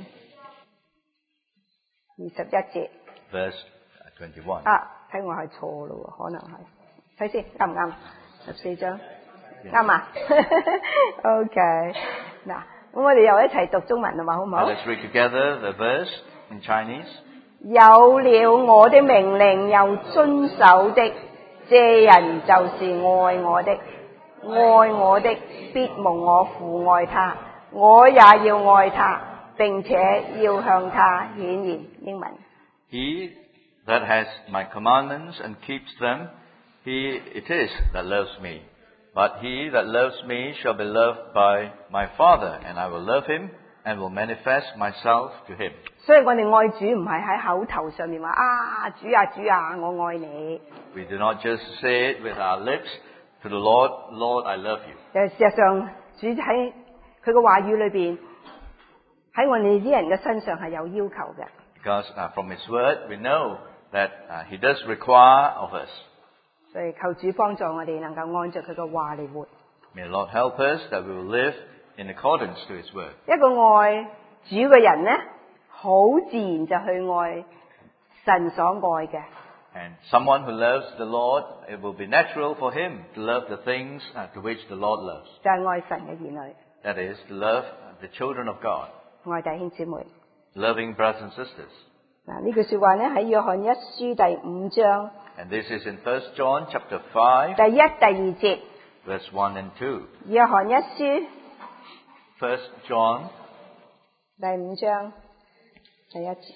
21節。 verse 21. 睇我係錯咯喎，可能係。睇先啱唔啱？14章啱啊。OK， 嗱，咁我哋又一齊讀中文啦嘛，好唔好？ Let's read together the verse in Chinese. 有了我的命令又遵守的，這人就是愛我的。愛我的必蒙我父愛他，我也要愛他，並且要向他顯現。英文。 He that has my commandments and keeps them, he it is that loves me. But he that loves me shall be loved by my Father, and I will love him and will manifest myself to him. 所以我哋愛主唔係喺口頭上面話主啊主啊我愛你。 We do not just say it with our lips to the Lord, Lord, I love you. 事實上，主喺佢嘅話語裏邊，喺我哋啲人嘅身上係有要求嘅。 Because from His word we know that He does require of us. 所以求主幫助我哋能夠按照佢嘅話嚟活。 May the Lord help us that we will live in accordance to His word. 一個愛主嘅人呢，好自然就去愛神所愛嘅。 And someone who loves the Lord, it will be natural for him to love the things to which the Lord loves. 就係愛神嘅兒女， That is, to love the children of God, 愛弟兄姊妹。 loving brothers and sisters. 嗱，呢句說話呢喺約翰一書第5章 And this is in 1 John chapter 5, 第1、第2節。 verse 1 and 2. 約翰一書 1 John, 第5章第1節。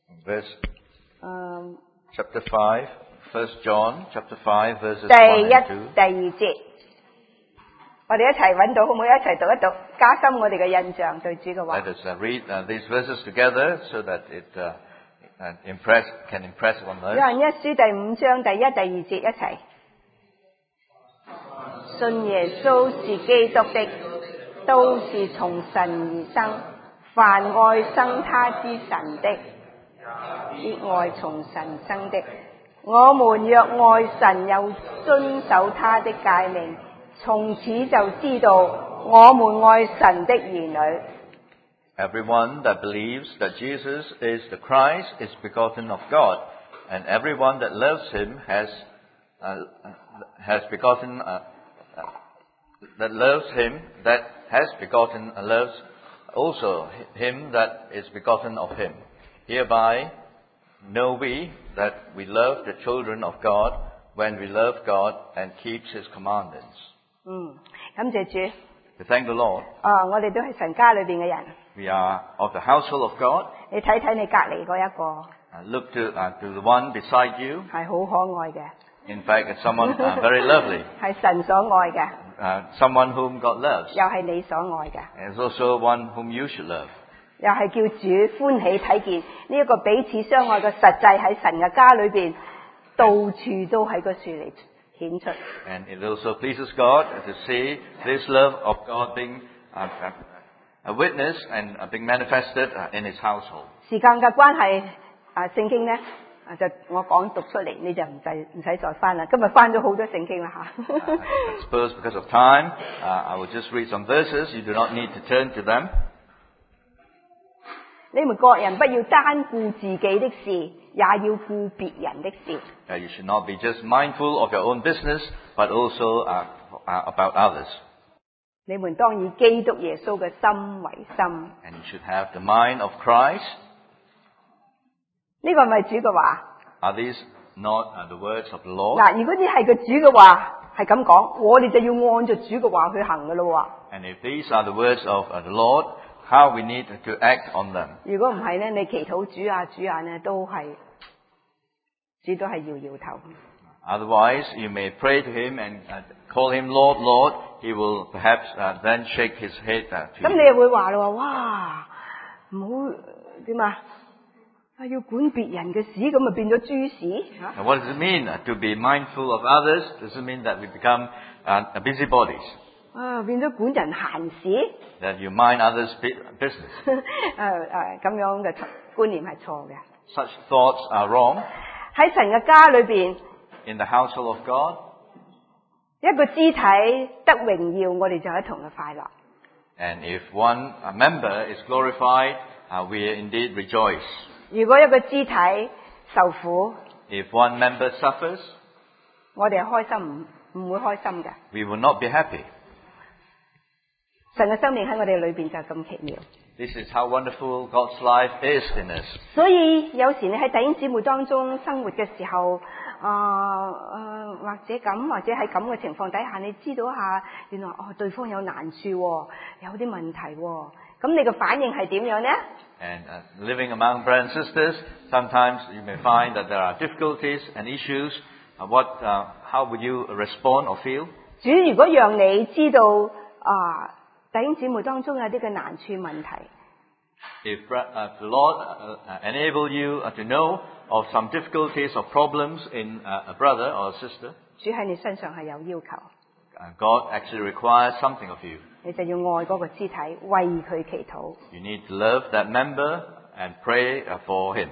chapter 5, 1 John chapter 5, verses 第 1 1、 and 2. 第2節。我哋一齊揾到，好唔好？一齊讀一讀，加深我哋嘅印象對主嘅話。 Let us read these verses together so that it can impress one 約 another. 翰一書第5章第1、第2節一齊。信耶穌是基督的，都是從神而生。凡愛生他之神的，必愛從神生的。我們若愛神，又遵守他的誡命，從此就知道我們愛神的兒女。 Everyone that believes that Jesus is the Christ is begotten of God, and everyone that loves Him has begotten that loves Him that has begotten loves also Him that is begotten of Him. Hereby know we that we love the children of God when we love God and keeps His commandments. 感謝主。 We thank the Lord. 我哋都係神家裏邊嘅人。 We are of the household of God. 你睇睇你隔離嗰一個， Look to the one beside you. 係好可愛嘅， In fact, it's someone very lovely. 係神所愛嘅， Someone whom God loves. 又係你所愛嘅， And it's also one whom you should love. 又係叫主歡喜睇見呢一個彼此相愛嘅實際喺神嘅家裏邊，到處都喺個樹嚟顯出。 And it also pleases God to see this love of God being witnessed and being manifested in His household. 時間嘅關係，聖經呢就我講讀出嚟，你就唔使再翻啦。今日翻咗好多聖經啦嚇。 I suppose because of time, I will just read some verses. You do not need to turn to them. 你們各人不要單顧自己的事，也要顧別人的事。 You should not be just mindful of your own business, but also about others. 你們當以基督耶穌嘅心為心。 And you should have the mind of Christ. 呢個係咪主嘅話？ Are these not the words of the Lord? 嗱，如果呢係個主嘅話，係咁講，我哋就要按照主嘅話去行㗎咯。 And if these are the words of the Lord, how we need to act on them. 如果唔係咧，你祈禱主啊主啊咧，主都係搖搖頭。 Otherwise, you may pray to him and call him Lord, Lord. He will perhaps then shake his head to 咁 you. 你又會話咯，哇，唔好點啊？要管別人嘅事，咁咪變咗豬屎嚇？ Now, what does it mean to be mindful of others? Does it mean that we become busybodies? 變咗管人閒事？ That you mind others' business? 咁樣嘅觀念係錯嘅。 Such thoughts are wrong. 喺神嘅家裏邊， In the household of God, 一個肢體得榮耀，我哋就一同嘅快樂。 and if one member is glorified, we indeed rejoice. 如果一個肢體受苦， If one member suffers, 我哋係開心唔會開心嘅。 we will not be happy. 神嘅生命喺我哋裏邊就係咁奇妙。 This is how wonderful God's life is in us. 所以有時你喺弟兄姊妹當中生活嘅時候，或者喺咁嘅情況底下，你知道下原來對方有難處，有啲問題，咁你嘅反應係點樣呢？ And living among brothers and sisters, sometimes you may find that there are difficulties and issues. How would you respond or feel? 主如果讓你知道弟兄姊妹當中有啲嘅難處問題， If the Lord enable you to know of some difficulties or problems in a brother or a sister, 主喺你身上係有要求， God actually requires something of you. 你就要愛嗰個肢體，為佢祈禱。 You need to love that member and pray for him.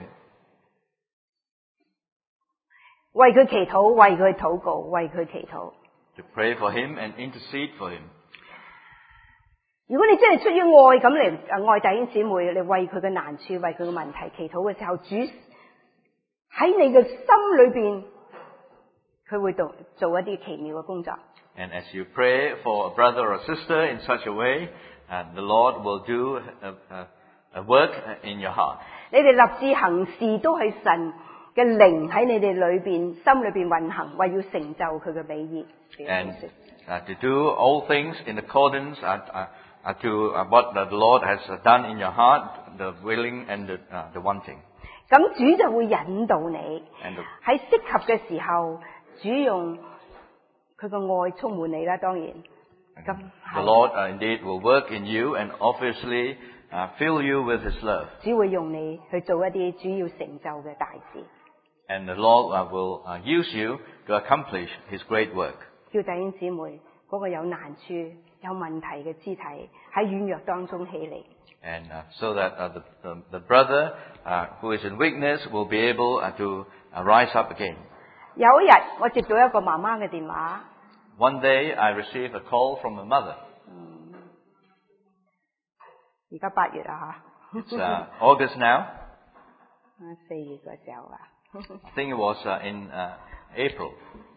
為佢祈禱，為佢禱告，為佢祈禱。 To pray for him and intercede for him. 如果你真係出於愛咁嚟愛弟兄姊妹，你為佢嘅難處、為佢嘅問題祈禱嘅時候，主喺你嘅心裏邊，佢會做一啲奇妙嘅工作。 And as you pray for a brother or a sister in such a way, the Lord will do a work in your heart. 你哋立志行事都係神嘅靈喺你哋裏邊、心裏邊運行，為要成就佢嘅美意。 And to do all things in accordance to what the Lord has done in your heart, the willing and the wanting. 咁主就會引導你 And 喺適合嘅時候，主用佢嘅愛充滿你啦。當然，咁 the Lord indeed will work in you and obviously fill you with His love. 主會用你去做一啲主要成就嘅大事。 And the Lord will use you to accomplish His great work. 叫弟兄姊妹嗰個有難處、有問題嘅肢體喺軟弱當中起嚟。 And so that the brother who is in weakness will be able to rise up again. 有一日我接到一個媽媽嘅電話， One day I received a call from a mother. 而家8月啦 It's August now. 4月嘅時候啊， I think it was in April.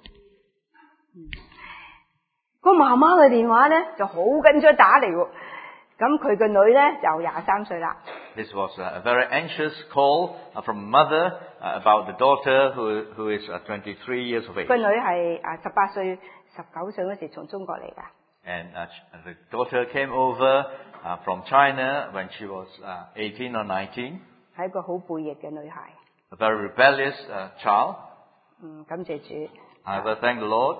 個媽媽嘅電話咧就好緊張打嚟喎，咁佢個女咧就23歲啦。 This was a very anxious call from a mother about the daughter who is 23 years of age. 個女係18歲、19歲嗰時從中國嚟㗎。 And the daughter came over from China when she was 18 or 19. 係一個好背逆嘅女孩。 A very rebellious child. 感謝主。 However, thank the Lord.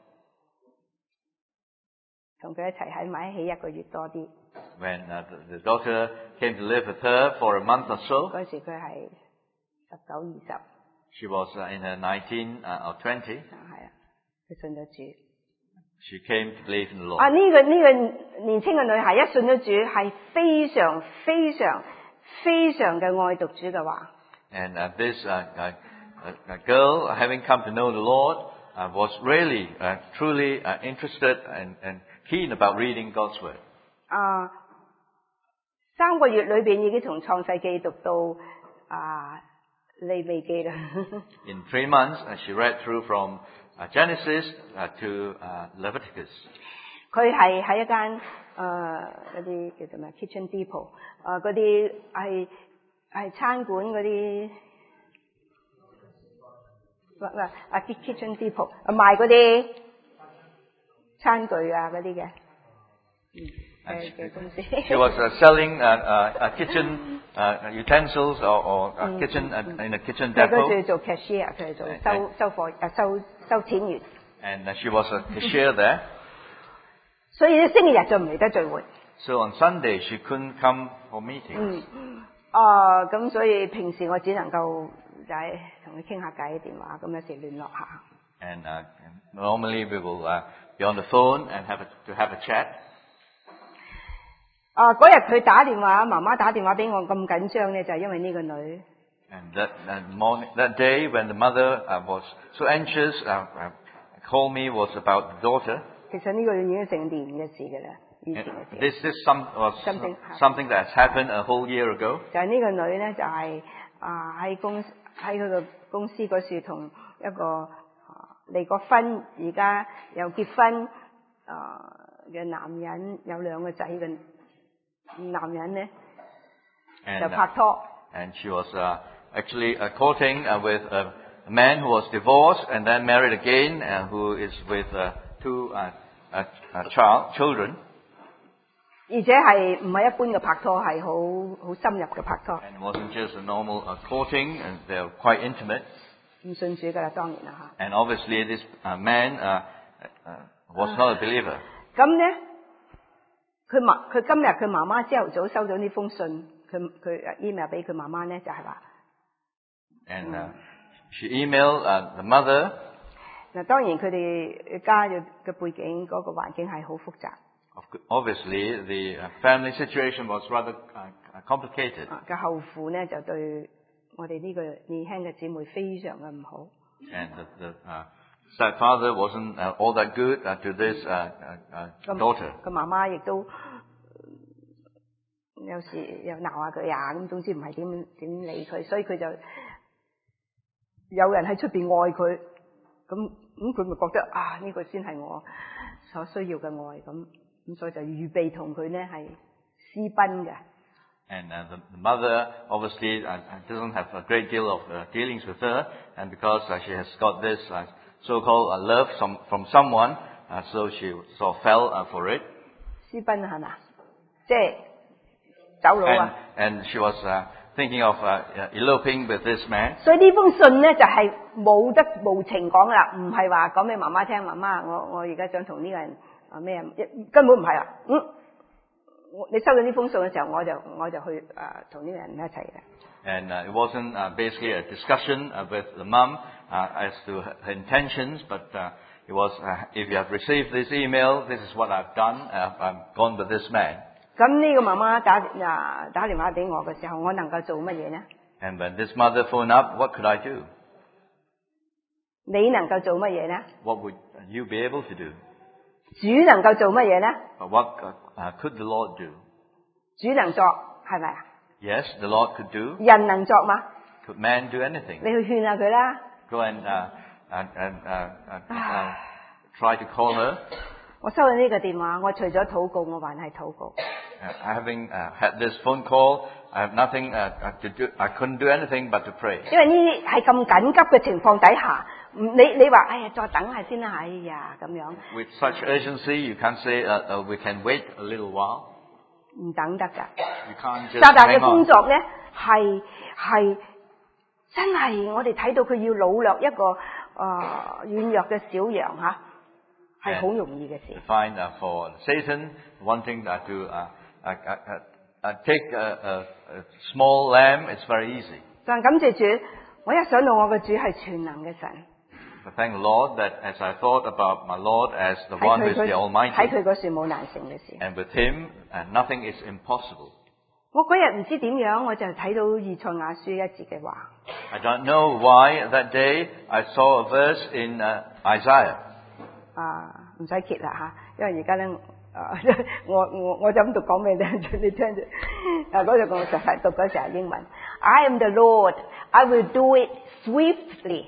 同佢一齊喺埋一起1個月多啲。 When the daughter came to live with her for a month or so, 嗰時佢係19、20。 she was in her 19 or 20. 係啊，佢信咗主。 She came to believe in the Lord. 呢個年輕嘅女孩一信咗主，係非常非常非常嘅愛讀主嘅話。 And this girl, having come to know the Lord, was really, truly interested and keen about reading God's Word. 3個月裏邊已經從創世記讀到利未記啦。 In 3 months, she read through from Genesis to Leviticus. 佢係喺一間嗰啲叫做咩 kitchen depot 嗰啲係餐館嗰啲kitchen depot 賣嗰啲餐具啊嗰啲嘅公司。 She was selling kitchen utensils or kitchen in a kitchen depot. 佢做 cashier， 佢做收錢員。 And she was a cashier there. 所以咧星期日就唔嚟得聚會。 So on Sunday she couldn't come for meetings. 咁所以平時我只能夠就係同佢傾下偈電話，咁有時聯絡下。 And normally we will be on the phone and have a chat. 嗰日佢打電話，媽媽打電話俾我咁緊張咧，就係因為呢個女。 And that day when the mother was so anxious, called me was about the daughter. 其實呢個已經成年嘅事㗎啦，以前嘅事。 This was something that has happened a whole year ago. 就係呢個女咧，就係喺佢個公司嗰處同一個離過婚，而家又結婚嘅男人有2個仔嘅男人咧，就拍拖。 And she was actually courting with a man who was divorced and then married again, who is with 2 children. 而且係唔係一般嘅拍拖，係好深入嘅拍拖。 And it wasn't just a normal courting, and they were quite intimate. 唔信主㗎啦，當然啦嚇。 And obviously this man was not a believer. 咁咧，佢今日佢媽媽朝頭早收到呢封信，佢 email 俾佢媽媽咧，就係話。 And she emailed the mother. 嗱，當然佢哋家嘅背景嗰個環境係好複雜。 Obviously, the family situation was rather complicated. 嘅後父咧就對我哋呢個年輕嘅姊妹非常嘅唔好。 And the stepfather wasn't all that good to this daughter. 個媽媽亦都有時又鬧下佢啊，咁總之唔係點理佢，所以佢就有人喺出邊愛佢，咁佢咪覺得呢個先係我所需要嘅愛，咁所以就預備同佢咧係私奔嘅。 And the mother obviously doesn't have a great deal of dealings with her, and because she has got this so-called love from someone, so she sort of fell for it. 私奔係嘛？即係走佬啊 ！And she was thinking of eloping with this man. 所以呢封信咧就係冇得無情講啦，唔係話講俾媽媽聽，媽媽我而家想同呢個人咩根本唔係啊。你收到呢封信嘅時候，我就去同呢個人一齊嘅。 And it wasn't basically a discussion with the mum as to her intentions, but it was if you have received this email, this is what I've done. I've gone with this man. 咁呢個媽媽打電話俾我嘅時候，我能夠做乜嘢呢？ And when this mother phoned up, what could I do? 你能夠做乜嘢呢？ What would you be able to do? 主能夠做乜嘢呢？ But what could the Lord do? 主能作係咪啊？ Yes, the Lord could do. 人能作嘛？ Could man do anything? 你去勸下佢啦。 Go and try to call her. 我收到呢個電話，我除咗禱告，我還係禱告。 Having had this phone call, I have nothing to do. I couldn't do anything but to pray. 因為呢啲係咁緊急嘅情況底下，你話哎呀再等下先啦，哎呀咁樣。 With such urgency, you can't say we can wait a little while. 唔等得㗎。 You can't just 撒旦嘅 hang 工 on. 作咧係真係我哋睇到佢要擄掠一個軟弱嘅小羊嚇，係好容易嘅事。 Find for Satan wanting to take a small lamb, it's very easy. 但感謝主，我一想到我嘅主係全能嘅神， But thank the Lord that as I thought about my Lord as the one who is the 喺 Almighty, 佢嗰處冇難成嘅事。 and with Him nothing is impossible. 我嗰日唔知點樣，我就睇到以賽亞書一節嘅話。 I don't know why that day I saw a verse in Isaiah. 唔使揭啦嚇，因為而家咧我就咁讀講俾你聽，你聽住。嗰度我實讀嗰時係英文。I am the Lord, I will do it swiftly。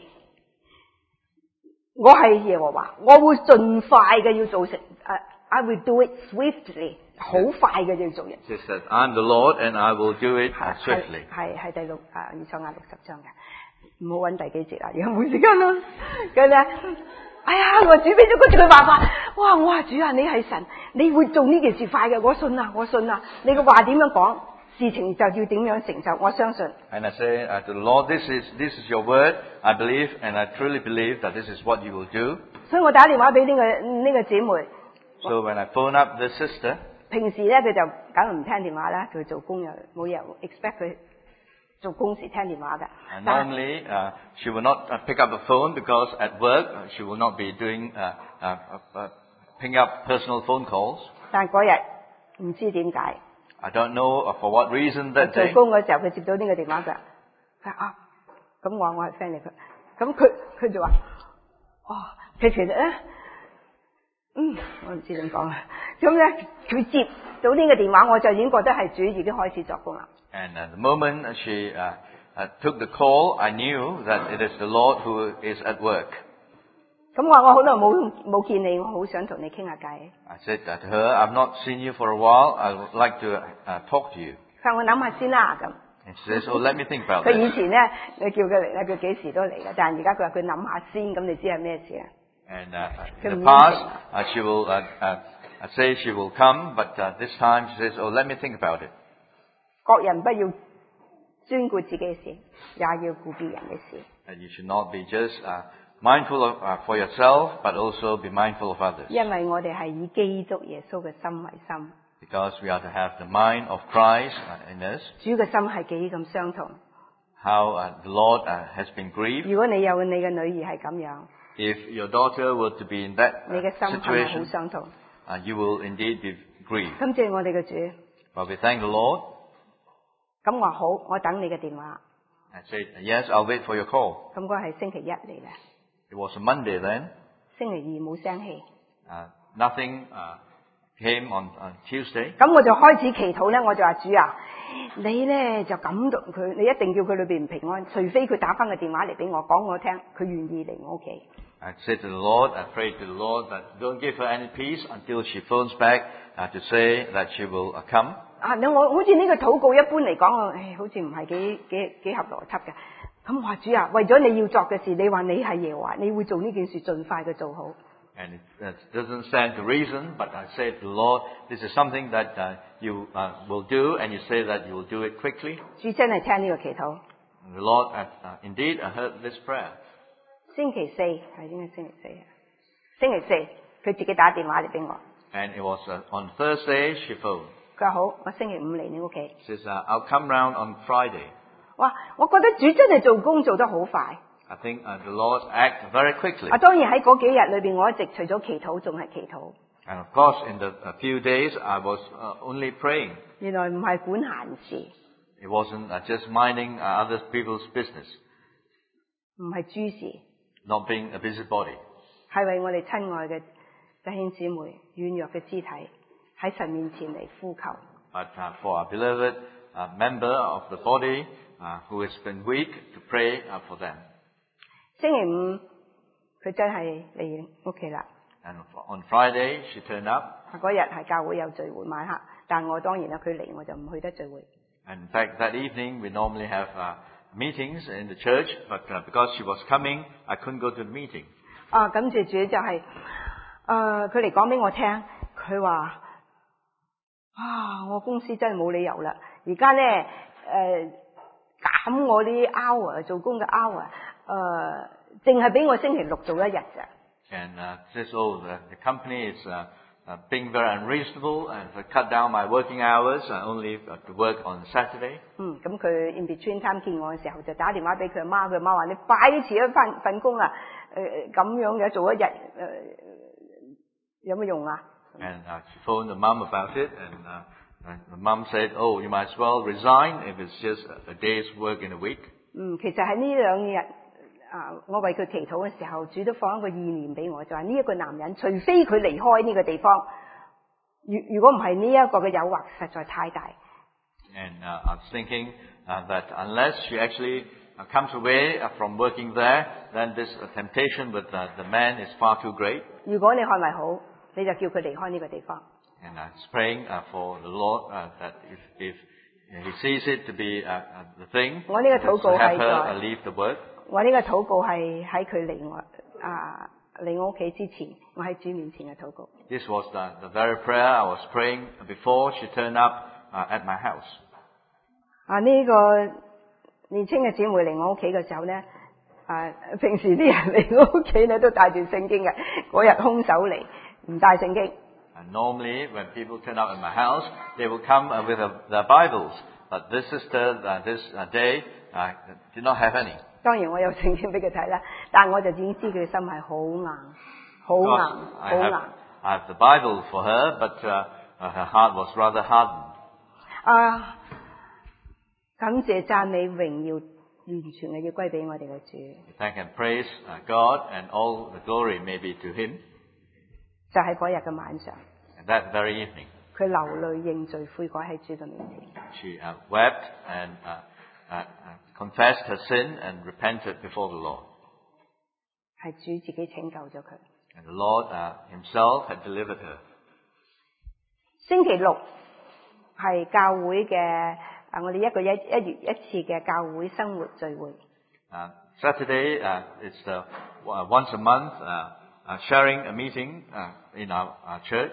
我係耶和華，我會盡快嘅要做成。I will do it swiftly， 好快嘅要做人。 She said, I am the Lord and I will do it swiftly。 係第六以賽亞60章嘅，唔好揾第幾節啦，而家冇時間啦。咁咧。哎呀！我主俾咗嗰句話，哇！我話主啊，你係神，你會做呢件事快嘅，我信啊，我信啊！你嘅話點樣講，事情就要點樣成就，我相信。 And I say to the Lord, this is your word. I believe and I truly believe that this is what you will do. 所以我打電話俾呢個姐妹。 So when I phone up the sister， 平時咧佢就梗係唔聽電話啦，佢做工又冇人 expect 佢。做公時聽電話嘅。 And normally, she will not pick up the phone because at work she will not be doing picking up personal phone calls. 但嗰日唔知點解。 I don't know for what reason that day. 做工嘅時候佢接到呢個電話嘅，佢話咁我係 friend 嚟佢，咁佢就話，其實咧，我唔知點講啊，咁咧佢接到呢個電話，我就已經覺得係主已經開始作工啦。 And the moment she took the call, I knew that it is the Lord who is at work. 咁我話我好耐冇見你，我好想同你傾下偈。 I said to her, I've not seen you for a while. I would like to talk to you. 佢話我諗下先啦咁。 And she says, let me think about 佢以 this. 前咧，你叫佢嚟咧，佢幾時都嚟嘅，但係而家佢話佢諗下先，咁你知係咩事啊？ And in the past, she will say she will come, but this time she says, let me think about it. 各人不要專顧自己嘅事，也要顧別人嘅事。 And you should not be just mindful of for yourself, but also be mindful of others. 因為我哋係以基督耶穌嘅心為心。 Because we are to have the mind of Christ in us. 主嘅心係幾咁相同。 How the Lord has been grieved. 如果你有你嘅女兒係咁樣， If your daughter were to be in that 你嘅心係咪好 situation, 相同？ you will indeed be grieved. 感謝我哋嘅主。 But we thank the Lord. 咁我好，我等你嘅電話。 I said, yes, I'll wait for your call. 咁嗰係星期一嚟嘅， It was a Monday then. 星期二冇聲氣。 Nothing came on Tuesday. 咁我就開始祈禱咧，我就話主啊，你咧就感動佢，你一定叫佢裏邊平安，除非佢打翻個電話嚟俾我講我聽，佢願意嚟我屋企。 I said to the Lord, I prayed to the Lord that don't give her any peace until she phones back to say that she will come. 我好似呢個禱告一般嚟講，好似唔係幾合邏輯嘅。咁話主啊，為咗你要作嘅事，你話你係耶和華，你會做呢件事盡快嘅做好。 And it doesn't stand to reason, but I said to the Lord, this is something that you will do, and you say that you will do it quickly. 主真係聽呢個祈禱。 And the Lord indeed heard this prayer. 星期四係應該星期四啊，星期四佢自己打電話嚟俾我。 And it was on Thursday she phoned. 佢話好，我星期五嚟你屋企。 She says, I'll come round on Friday. 哇！我覺得主真係做工做得好快。 I think the Lord acted very quickly. 當然喺嗰幾日裏邊，我一直除咗祈禱，仲係祈禱。 And of course, in the few days, I was only praying. 原來唔係管閒事， It wasn't just minding other people's business, 唔係諸事， not being a busybody. 係為我哋親愛嘅弟兄姊妹、軟弱嘅肢體喺神面前嚟呼求。 But for our beloved member of the body who has been weak, to pray for them. 星期五佢真係嚟屋企啦。 And on Friday, she turned up. 嗰日係教會有聚會晚黑，但我當然啦，佢嚟我就唔去得聚會。 And in fact, that evening we normally have meetings in the church, but because she was coming, I couldn't go to the meeting. 感謝主就係佢嚟講俾我聽，佢話我公司真係冇理由啦，而家咧減我啲 hour 做工嘅 hour，淨係俾我星期六做一日咋。 And says, the company is being very unreasonable and cut down my working hours and only to work on Saturday. 咁佢 in between time 見我嘅時候就打電話俾佢阿媽，佢阿媽話你快啲辭咗份工啊！咁樣嘅做一日有乜用啊？ And she phoned the mum about it, and the mum said, you might as well resign if it's just a day's work in a week. 其實喺呢兩日我為佢祈禱嘅時候，主都放一個意念俾我，就話呢一個男人，除非佢離開呢個地方， 如果唔係呢一個嘅誘惑實在太大。 And I was thinking that unless she actually comes away from working there, then this temptation with the man is far too great. 如果你看為好，你就叫佢離開呢個地方。 And I was praying for the Lord that if He sees it to be the thing, 我呢個禱告 to have 係 her 在 leave the work. 我呢個禱告係喺佢嚟我屋企之前，我喺主面前嘅禱告。 This was the very prayer I was praying before she turned up at my house. 呢個年青嘅姊妹嚟我屋企嘅時候咧，平時啲人嚟我屋企咧都帶住聖經嘅，嗰日空手嚟，唔帶聖經。 And normally, when people turn up at my house, they will come with their Bibles. But this sister, this day, did not have any. 當然我有聖經俾佢睇啦，但我就已經知佢嘅心係好硬，好 Of 硬， course, 好硬。 I have the Bible for her, but her heart was rather hardened. 感謝讚美榮耀完全嘅要歸俾我哋嘅主。 Thank and praise God, and all the glory may be to Him. 就喺嗰日嘅晚上， And that very evening, 佢流淚認罪悔改喺主嘅面前。 she wept and confessed her sin and repented before the Lord. 係主自己拯救咗佢。 And the Lord Himself had delivered her. 星期六係教會嘅我哋一月一次嘅教會生活聚會。 Saturday, it's the once a month sharing a meeting in our church.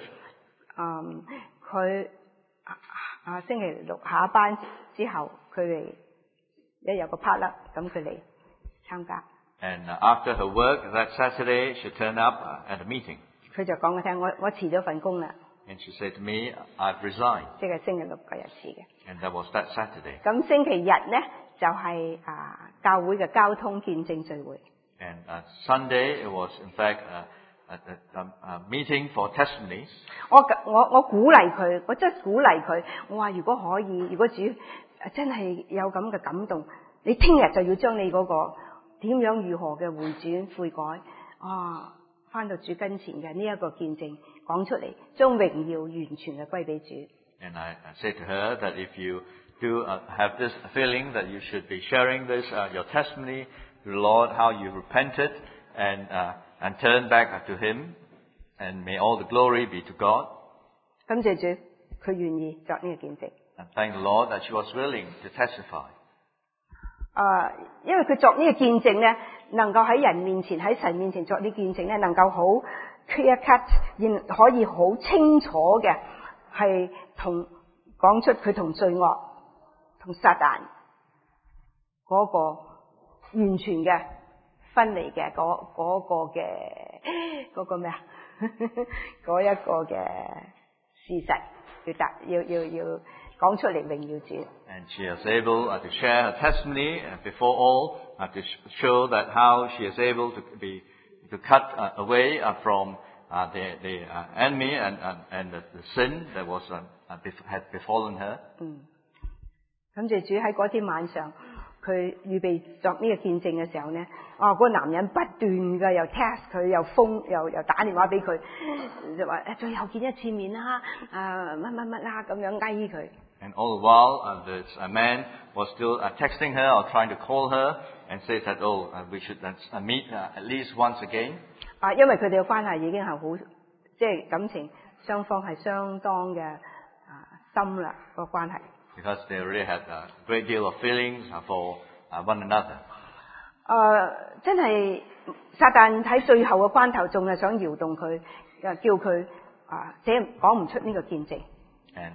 佢星期六下班之後，佢哋一有個 part 啦，咁佢嚟參加。 And after her work that Saturday, she turned up at a meeting. 佢就講我聽，我辭咗份工啦， And she said to me, I've resigned. 即係星期六嗰日辭嘅。 And that was that Saturday. 咁星期日咧就係教會嘅交通見證聚會。 And Sunday, it was in fact a meeting for testimonies. 我鼓勵佢，我真係鼓勵佢。我話如果可以，如果主真係有咁嘅感動，你聽日就要將你嗰個點樣如何嘅回轉悔改翻到主跟前嘅呢一個見證講出嚟，將榮耀完全嘅歸俾主。 And I said to her that if you do have this feeling that you should be sharing this, your testimony to the Lord, how you repented and turned back to Him, and may all the glory be to God. 感謝主，佢願意作呢個見證。 And thank the Lord that she was willing to testify. 因為佢作呢個見證咧，能夠喺人面前、喺神面前作呢個見證咧，能夠好 clear cut，可以好清楚嘅係講出佢同罪惡、同撒旦嗰個完全嘅分離嘅嗰個咩啊？嗰一個嘅事實要講出嚟榮耀主。 And she is able to share her testimony before all, to show that how she is able to cut away from the enemy and the sin that was had befallen her. 感謝主喺嗰天晚上，佢預備作呢個見證嘅時候咧，嗰個男人不斷嘅又 test 佢，又打電話俾佢，就話最後見一次面啦，乜啦咁樣嗌佢。 And all the while, this man was still texting her or trying to call her and says that, we should meet at least once again. 因為佢哋嘅關係已經係好，即係感情雙方係相當嘅深啦個關係。 Because they already had a great deal of feelings for one another. 真係撒旦喺最後嘅關頭，仲係想搖動佢，叫佢講唔出呢個見證。 And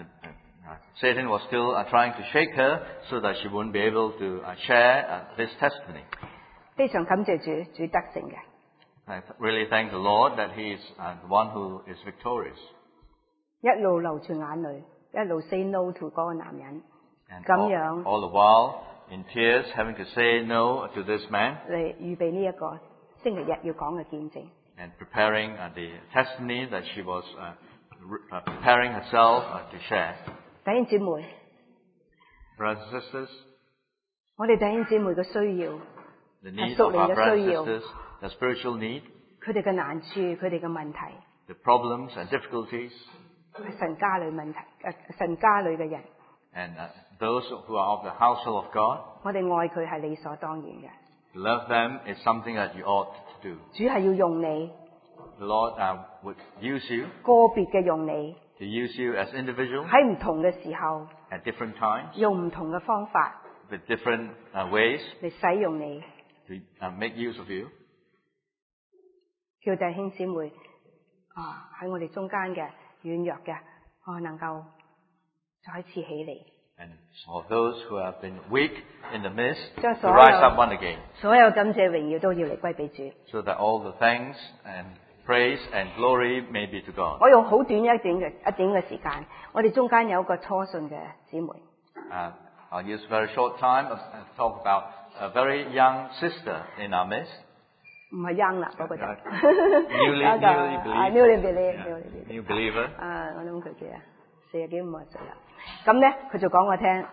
Satan was still trying to shake her so that she wouldn't be able to share this testimony. 非常感謝主，主得勝嘅。 I really thank the Lord that He is the one who is victorious. 一路流住眼淚，一路 say no to 嗰個男人， And 咁樣 all the while, in tears, having to say no to this man 嚟預備呢一個星期日要講嘅見證。 and preparing the testimony that she was preparing herself to share. 弟兄姊妹， Brothers and sisters, 我哋弟兄姊妹嘅需要， the need 係屬 of 靈 our 嘅 brothers 需 and 要， sisters, the spiritual need, 佢哋嘅難處，佢哋嘅問題， the problems and difficulties, 係神家裏問題，神家裏嘅人， And those who are of the household of God, 我哋愛佢係理所當然嘅。 to love them is something that you ought to do. 主係要用你， The Lord would use you, 個別嘅用你， to use you as individuals 喺唔同嘅時候， at different times, 用唔同嘅方法 with different ways 嚟使用你， to make use of you. 叫弟兄姊妹喺我哋中間嘅軟弱嘅，能夠再一次起嚟。 And for those who have been weak in the midst, 將 to 所 rise 有 up one again, 所有感謝榮耀都要嚟歸俾主。 so that all the thanks and praise and glory may be to God. 我用好短一點嘅時間，我哋中間有一個初信嘅姊妹， I'll use a very short time to talk about a very young sister in our midst. 唔係 young 啦，嗰個就 Newly newly believe new believer. 我諗佢幾啊40幾50歲啦。咁咧佢就講我聽，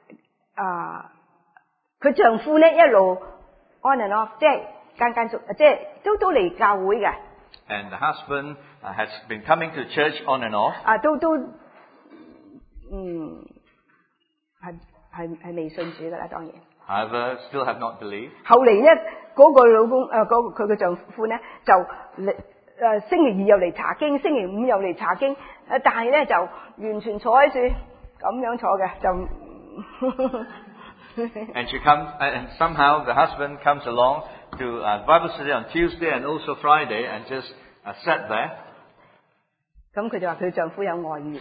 佢丈夫咧一路 on and off， 即係間即係都嚟教會嘅。 And the husband has been coming to church on and off. 係未信主噶啦，當然。 However, still have not believed. 後嚟咧，嗰個老公佢嘅丈夫咧就星期二又嚟查經，星期五又嚟查經，但係咧就完全坐喺處咁樣坐嘅就。 And she comes, and somehow the husband comes along to Bible study on Tuesday and also Friday, and just sat there. 咁佢就話佢丈夫有外遇，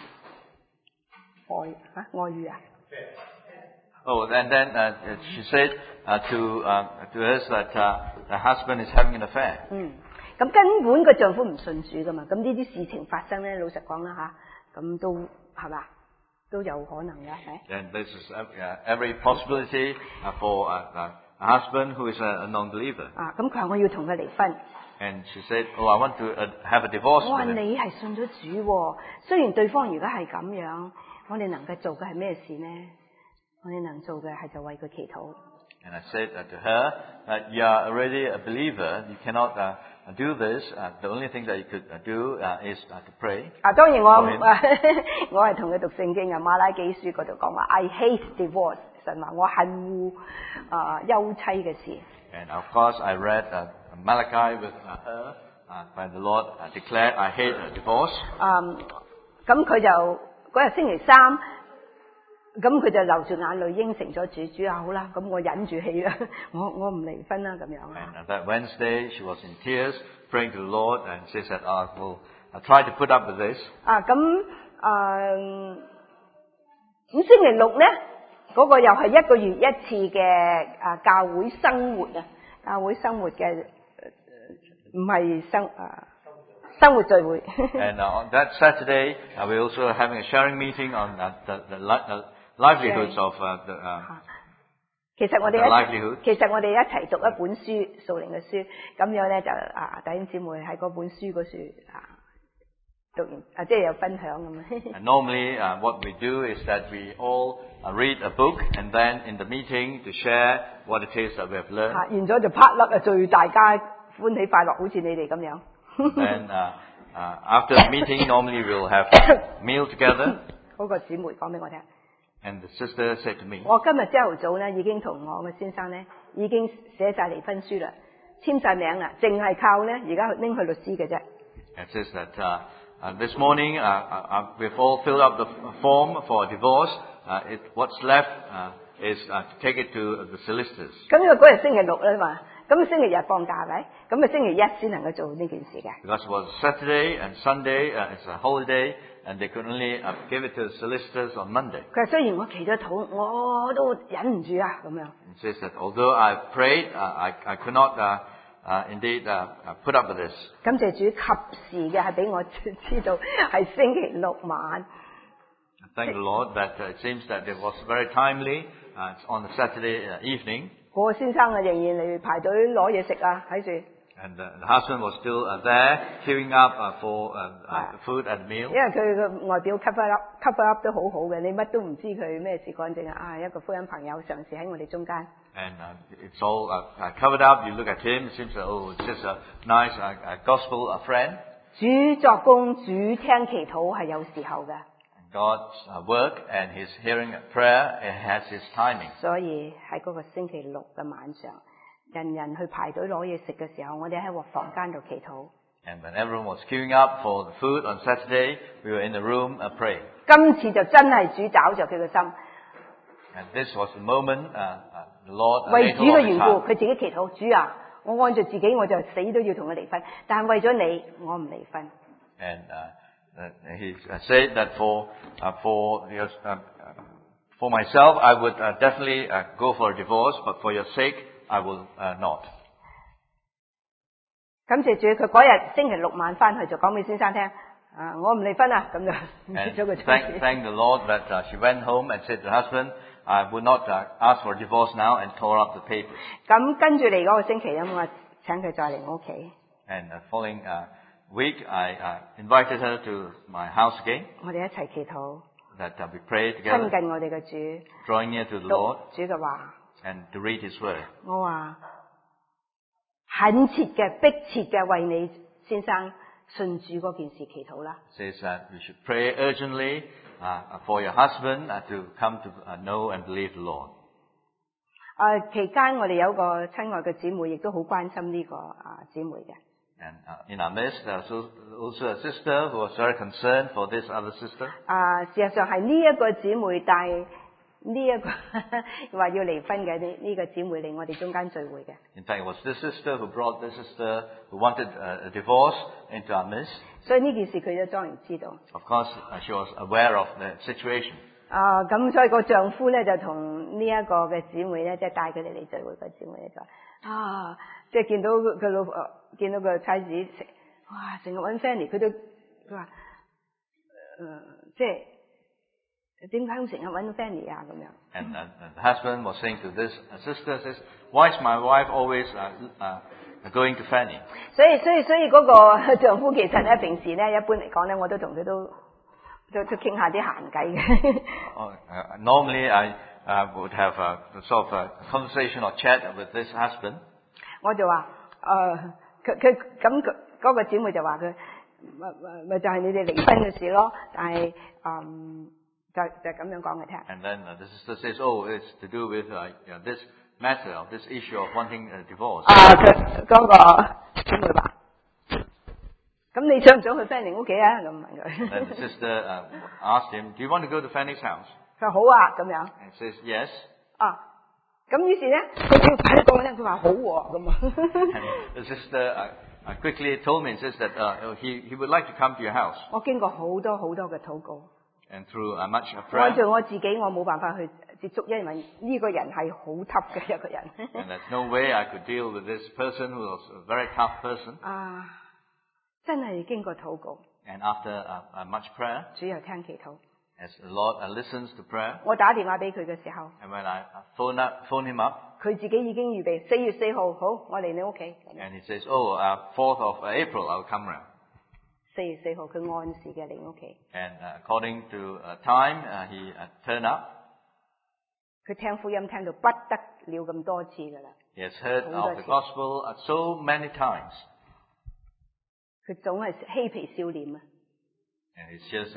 外遇啊！ Oh, and then she said to us that the husband is having an affair. 咁根本個丈夫唔信主噶嘛，咁呢啲事情發生咧，老實講啦咁都係嘛，都有可能嘅，係。 And this is every possibility for a husband who is a non-believer. 咁佢話我要同佢離婚。 And she said, "Oh, I want to have a divorce 我話 with him." 你係信咗主喎，雖然對方而家係咁樣，我哋能夠做嘅係咩事呢？我哋能做嘅係就為佢祈禱。 And I said to her that you are already a believer. You cannot do this. The only thing that you could do is to pray. 當然我係同佢讀聖經啊，馬拉基書嗰度講話 I hate divorce， 神話我恨惡休妻嘅事。 And of course, I read Malachi with her, by the Lord declared, "I hate divorce." 咁佢就嗰日星期三，咁佢就流住眼淚應承咗主，主啊好啦，咁我忍住氣啦，我唔離婚啦咁樣。 And that Wednesday, she was in tears, praying to the Lord, and she said, "I will try to put up with this." 咁星期六咧，嗰個又係1個月一次嘅教會生活啊，教會生活嘅唔係生活聚會。 And on that Saturday, we're also having a sharing meeting on the livelihoods of the 其實我哋 livelihood. 一齊讀一本書，屬靈嘅書，咁樣咧就弟兄姊妹喺嗰本書嗰處讀完即係有分享咁樣。 And normally, what we do is that we all read a book, and then in the meeting to share what it is that we have learned. 完咗就拍粒啊，最大家歡喜快樂，好似你哋咁樣。 Then after the meeting, normally we'll have a meal together. 嗰個姊妹講俾我聽。 And the sister said to me, 我今日朝頭早咧已經同我嘅先生咧已經寫晒離婚書啦，簽晒名啦，淨係靠咧而家拎去律師嘅啫。 it says that this morning we've all filled up the form for a divorce. What's left is to take it to the solicitors. 咁因為嗰日星期六啦嘛，咁星期日放假係咪？咁星期一先能夠做呢件事嘅。 Because it was Saturday and Sunday, it's a holiday, and they could only give it to the solicitors on Monday. 佢話雖然我祈咗禱，我都忍唔住啊咁樣。 It says that although I prayed, I could not indeed put up with this. 感謝主及時嘅係俾我知道係星期六晚。 Thank the Lord that it seems that it was very timely. It's on the Saturday evening. 我先生啊仍然嚟排隊攞嘢食啊喺度。 And the husband was still there, queuing up for the food and the meal. 因為佢個外表 cover up 都好好嘅，你乜都唔知佢咩事乾淨啊！一個福音朋友嘗試喺我哋中間。 And it's all covered up. You look at him, it seems it's just a nice gospel friend. 主作工，主聽祈禱係有時候嘅。 God's work and His hearing prayer, it has His timing. 所以喺嗰個星期六嘅晚上，人人去排隊攞嘢食嘅時候，我哋喺個房間度祈禱。 And when everyone was queuing up for the food on Saturday, we were in the room praying. 今次就真係主找着佢嘅心， And this was the moment the Lord 為 laid 主 hold 嘅 of his 緣故， heart. 佢自己祈禱。主啊，我按照自己我就死都要同佢離婚，但係為咗你，我唔離婚。 And he said that for myself, I would definitely go for a divorce, but for your sake, I will not. 感謝主，佢嗰日星期六晚翻去就講俾先生聽，我唔離婚啦，咁就 And 咗個 thank the Lord that she went home and said to her husband, I would not ask for a divorce now, and tore up the papers. 咁跟住嚟嗰個星期咁我請佢再嚟我屋企， And the following week, I invited her to my house again, 我哋一齊祈禱， that we pray 親 together, 近我哋嘅主， drawing near to the 讀 Lord, 主嘅話。 and to read His word. 我話懇切嘅、迫切嘅為你先生信主嗰件事祈禱啦。 It says that we should pray urgently for your husband to come to know and believe the Lord. 期間我哋有個親愛嘅姊妹，亦都好關心呢個姊妹嘅。 And in our midst, there's also a sister who was very concerned for this other sister. 事實上係呢一個姊妹帶呢一個話要離婚嘅呢個姊妹嚟我哋中間聚會嘅。 In fact, it was this sister who brought this sister who wanted a divorce into our midst. 所以呢件事佢都當然知道。 Of course, she was aware of the situation. 咁所以個丈夫咧就同呢一個嘅姊妹咧，即係帶佢哋嚟聚會嘅姊妹咧就話即係見到佢老婆見到個妻子哇成日揾 Fanny， 佢話即係點解咁成日揾 Fanny 啊咁樣？ And the husband was saying to this sister, says, "Why is my wife always going to Fanny?" 所以嗰個丈夫其實咧平時咧一般嚟講咧，我都同佢都傾下啲閒偈嘅。 Normally, I would have a sort of a conversation or chat with this husband. 我就話佢嗰個姊妹就話佢咪就係你哋離婚嘅事咯，但係就咁樣講佢聽。 And then the sister says, "Oh, it's to do with this matter, of this issue of wanting a divorce." 佢嗰個姊妹話：咁你想唔想去 Fanny 屋企啊？咁問佢。 Then the sister asked him, "Do you want to go to Fanny's house?" 佢話好啊，咁樣。 And he says, "Yes." 咁於是咧，佢要快啲講咧，佢話好喎咁啊。 And the sister quickly told me and says that he would like to come to your house. 我經過好多嘅禱告， And through much 按 prayer, 照我自己，我冇辦法去接觸，因為呢個人係好 tough 嘅一個人。 and there's no way I could deal with this person who was a very tough person. 真係經過禱告， And after much prayer, 主又聽祈禱。 as the Lord listens to prayer, 我打電話俾佢嘅時候， and when I phone him up, 佢自己已經預備4月4號，好，我嚟你屋企。 and he says, "Oh, 4th of April, I'll come round." 4月4號佢按時嘅嚟我屋企， And according to time, he turned up. 佢聽福音聽到不得了咁多次㗎啦， He has heard of the gospel so many times. 佢總係嬉皮笑臉啊！ And he's just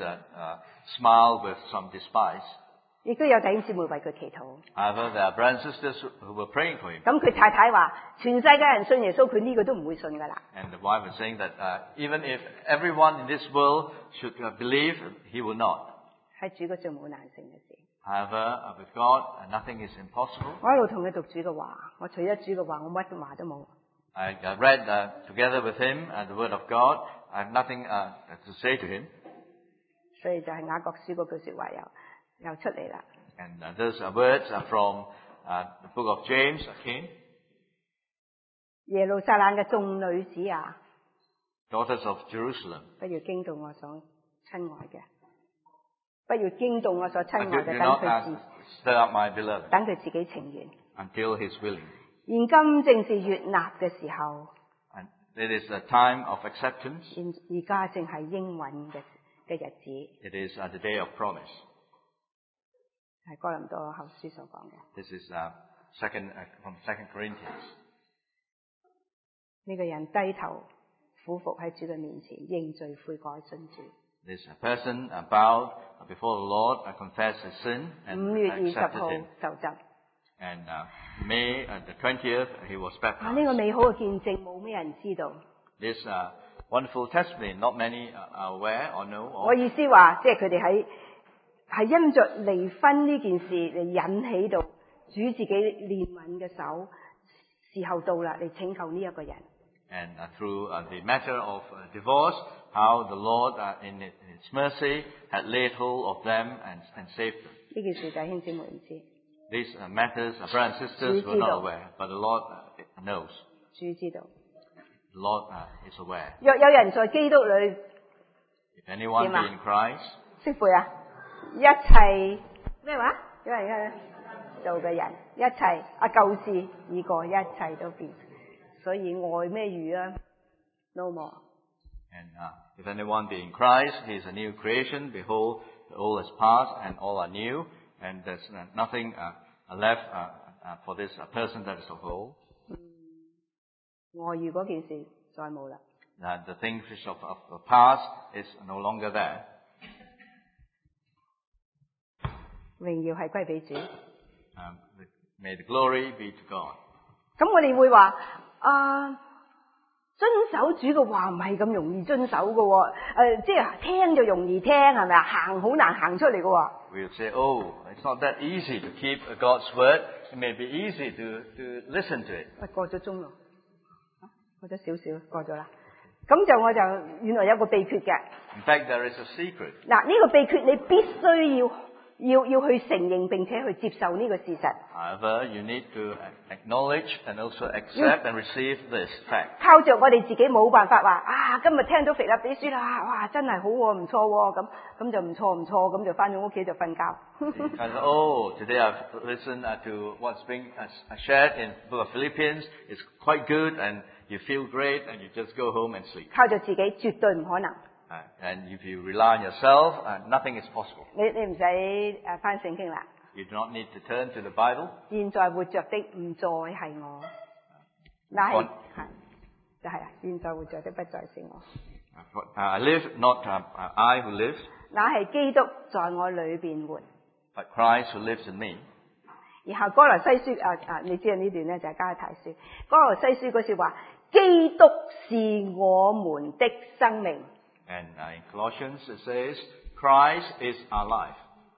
smiled with some despise. 亦都有弟兄姊妹為佢祈禱。 However, there are brothers and sisters who were praying for him. 咁佢太太話：全世界人信耶穌，佢呢個都唔會信㗎啦。 And the wife was saying that even if everyone in this world should believe, he will not. 喺主嗰上冇難成嘅事。 However, with God, nothing is impossible. 我一路同佢讀主嘅話，我除咗主嘅話，我乜話都冇。 I read together with him the Word of God. I have nothing to say to him. 所以就係雅各書嗰句説話又出嚟啦。 And those words are from the book of James came. 耶路撒冷嘅眾女子啊， Daughters of Jerusalem. 不要驚動我所親愛嘅，不要驚動我所親愛 Do 嘅， not 等 stir up my beloved 佢自己情願。 until he's willing. 現今正是悅納嘅時候， And it is a time of acceptance. 而家正係應允嘅日子， It is the day of promise. 係哥林多後書所講嘅。 This is from 2 Corinthians. 呢個人低頭俯伏喺主嘅面前認罪悔改信主。 This person bowed before the Lord, confessed his sin, and 5月20 accepted 號 him. 受浸。 And May the 20th, he was 呢 baptized. 個美好嘅見證冇咩人知道。 This wonderful testimony, not many are aware or know 我 of. 意思話，即係佢哋係因着離婚呢件事嚟引起到主自己憐憫嘅手，時候到啦，嚟拯救呢一個人。 And through the matter of divorce, how the Lord, in His mercy, had laid hold of them and saved them. 呢件事弟兄姊妹唔知， These matters, brothers and sisters were not aware, but the Lord knows. 主知道。 The Lord is aware. 若有人在基督裏 If anyone be in Christ, 識背啊，一切咩話？有人做嘅人，一切舊事已過，一切都變。所以愛咩語啊 ？No more。 and if anyone be in Christ, he is a new creation. Behold, the old has passed, and all are new. And there's nothing left for this person that is of old. 外遇嗰件事再冇啦。 The things which of the past is no longer there. 榮耀係歸俾主。 May the glory be to God. 咁我哋會話遵守主嘅話唔係咁容易遵守嘅喎，即係聽就容易聽係咪啊？行好難行出嚟嘅喎。 We would say, oh, it's not that easy to keep God's word. It may be easy to listen to it. 喂，過咗鐘咯，過咗少少，過咗啦。咁我就原來有個秘訣嘅。 In fact, there is a secret. 嗱，呢個秘訣你必須要去承認並且去接受呢個事實。 However, you need to acknowledge and also accept and receive this fact. 靠着我哋自己冇辦法話今日聽到腓立比書啦，哇，真係好喎，唔錯喎，咁就唔錯，咁就翻咗屋企就瞓覺。 And oh, today I've listened to what's being shared in the book of Philippians. It's quite good, and you feel great, and you just go home and sleep. 靠着自己絕對唔可能。 And if you rely on yourself, nothing is possible. 你唔使翻聖經啦。 You do not need to turn to the Bible. 現在活着的唔再係我，那係就係現在活着的不再是我， I live, not I who lives, 那係基督在我裏邊活。 but Christ who lives in me. 然後哥羅西書你知道呢段咧就係加拉太書。哥羅西書嗰時話，基督是我們的生命。 And in Colossians it says, Christ is our life.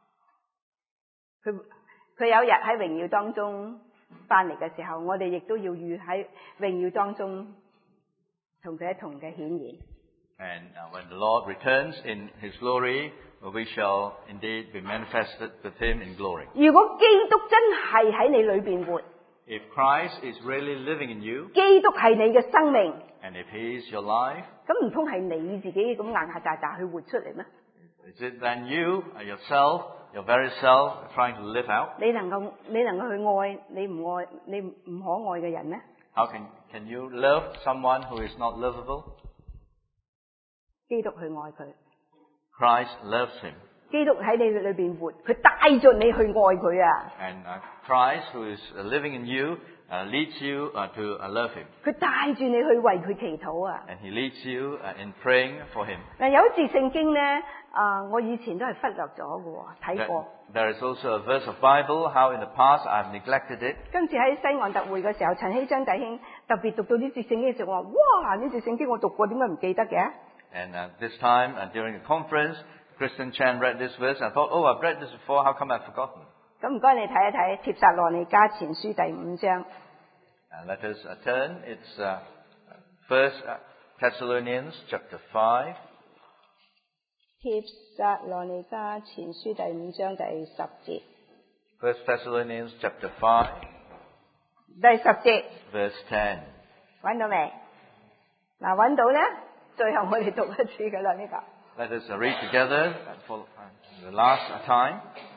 佢有一日喺榮耀當中翻嚟嘅時候，我哋亦都要預喺榮耀當中同佢一同嘅顯現。 And when the Lord returns in His glory, we shall indeed be manifested with Him in glory. 如果基督真係喺你裏邊活， If Christ is really living in you, 基督係你嘅生命， and if He is your life, 咁唔通係你自己咁硬下扎扎去活出嚟咩？ is it then you, yourself, your very self, trying to live out? 你能夠去愛你唔可愛嘅人呢？ How can you love someone who is not lovable? 基督去愛佢， Christ loves him. 基督喺你裏邊活，佢帶着你去愛佢啊！ And Christ, who is living in you, leads you to love him. 佢帶住你去為佢祈禱啊！ And he leads you in praying for him. 嗱，有一節聖經咧，我以前都係忽略咗嘅喎，睇過。 There is also a verse of Bible, how in the past I've neglected it. 今次喺西岸特會嘅時候，陳希章弟兄特別讀到呢節聖經嘅時候，我話：哇！呢節聖經我讀過，點解唔記得嘅？ And this time, during the conference, Kristen Chan read this verse. I thought, oh, I've read this before. How come I've forgotten? 咁唔該你睇一睇帖撒羅尼迦前書第5章。 Let us turn. It's 1 Thessalonians chapter 5. 帖撒羅尼迦前書第5章第10節。 1 Thessalonians chapter 5, 第10節 verse 10. 揾到未？嗱，揾到咧，最後我哋讀一次噶啦呢個。 Let us read together for the last time.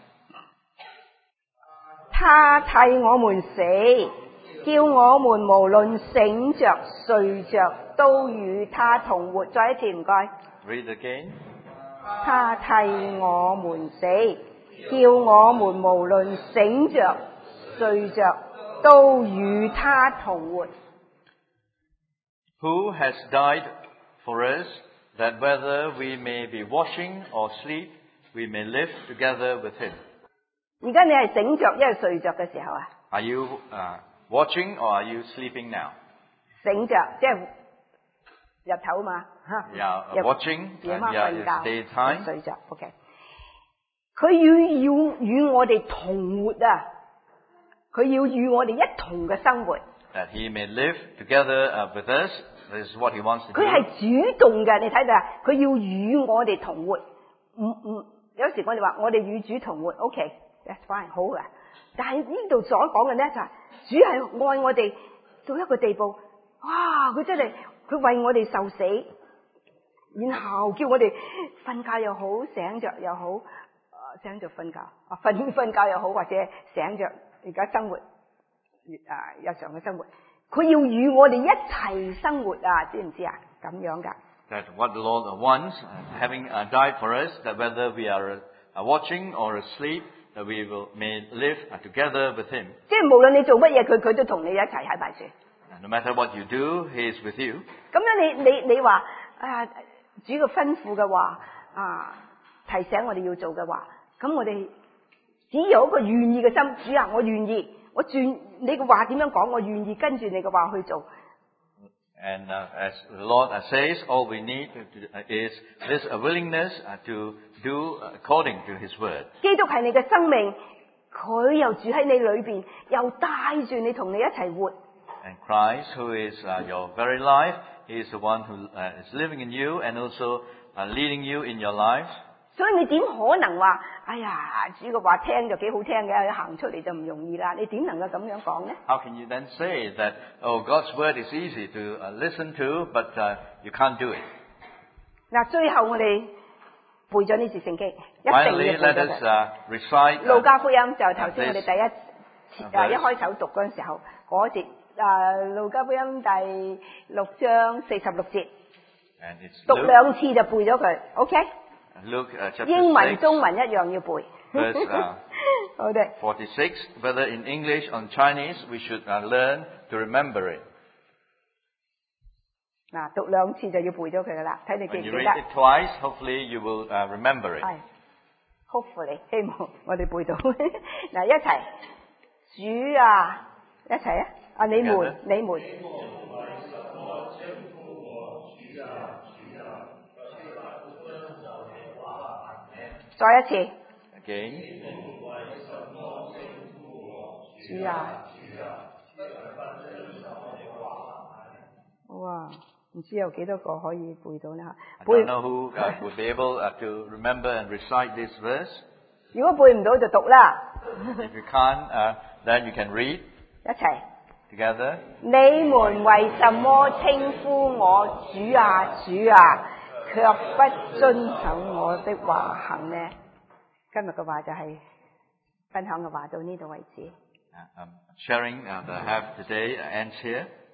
他替我們死，叫我們無論醒着睡着，都與他同活。再一次唔該。 Read again. 他替我們死，叫我們無論醒着睡着，都與他同活。 Who has died for us that whether we may be watching or sleep, we may live together with him. 而家你係醒着，一係睡着嘅時候啊？ Are you watching or are you sleeping now? 醒着，即係日頭嘛，嚇。 Yeah, watching, 夜 and 晚 yeah, 瞓 it's 覺， daytime. 睡着。OK。佢要與我哋同活啊！佢要與我哋一同嘅生活。 That he may live together with us. This is what he wants to 佢 do. 係主動嘅，你睇到啊？佢要與我哋同活。有時我哋話我哋與主同活 ，OK，that's fine， 好嘅。但係呢度所講嘅咧就係、主係愛我哋到一個地步，哇！佢真係佢為我哋受死，然後叫我哋瞓覺又好，醒着又好，醒着瞓覺，瞓覺又好，或者醒着而家生活，日常嘅生活，佢要與我哋一齊生活啊！知唔知啊？咁樣㗎。 That what the Lord wants, having died for us, that whether we are watching or asleep, that we may live together with him. 即係無論你做乜嘢，佢都同你一齊喺埋住。 And no matter what you do, he is with you. 咁樣你話主嘅吩咐嘅話提醒我哋要做嘅話，咁我哋只有一個願意嘅心，主啊，我願意，你嘅話點樣講，我願意跟住你嘅話去做。 And as the Lord says, all we need is this willingness to do according to His word. 基督係你嘅生命，佢又住喺你裏邊，又帶住你同你一齊活。 And Christ, who is your very life, He is the one who is living in you and also leading you in your life. 所以你點可能話，哎呀，主嘅話聽就幾好聽嘅，行出嚟就唔容易啦？你點能夠咁樣講呢？ How can you then say that, oh, God's word is easy to listen to, but you can't do it? 嗱，最後我哋背咗呢節聖經，一定要 Finally, 背 let 咗 us 佢。 recite 路加福音就頭先我哋 this 一開頭讀嗰陣時候嗰節，路加福音第6章46節， and it's 讀 Luke, 兩次就背咗佢 ，OK？ Luke chapter 英文、 6, 中文一樣要背。 verse 好嘅， 46. Whether in English or Chinese, we should learn to remember it. 嗱，讀兩次就要背咗佢噶啦，睇你記 When 唔 you 記 read 得？ it twice, hopefully you will remember it. 係，hopefully 希望我哋背到。嗱，一齊，主啊，一齊啊！你們。再一次。 Again. 主啊！哇，唔知有幾多個可以背到呢？ I don't know who would be able to remember and recite this verse. 如果背唔到就讀啦。 If you can't, then you can read 一齊。 together. 你們為什麼稱呼我主啊主啊，卻不遵守我的話行呢？今日嘅話就係分享嘅話到呢度為止。 Sharing that I have today ends here.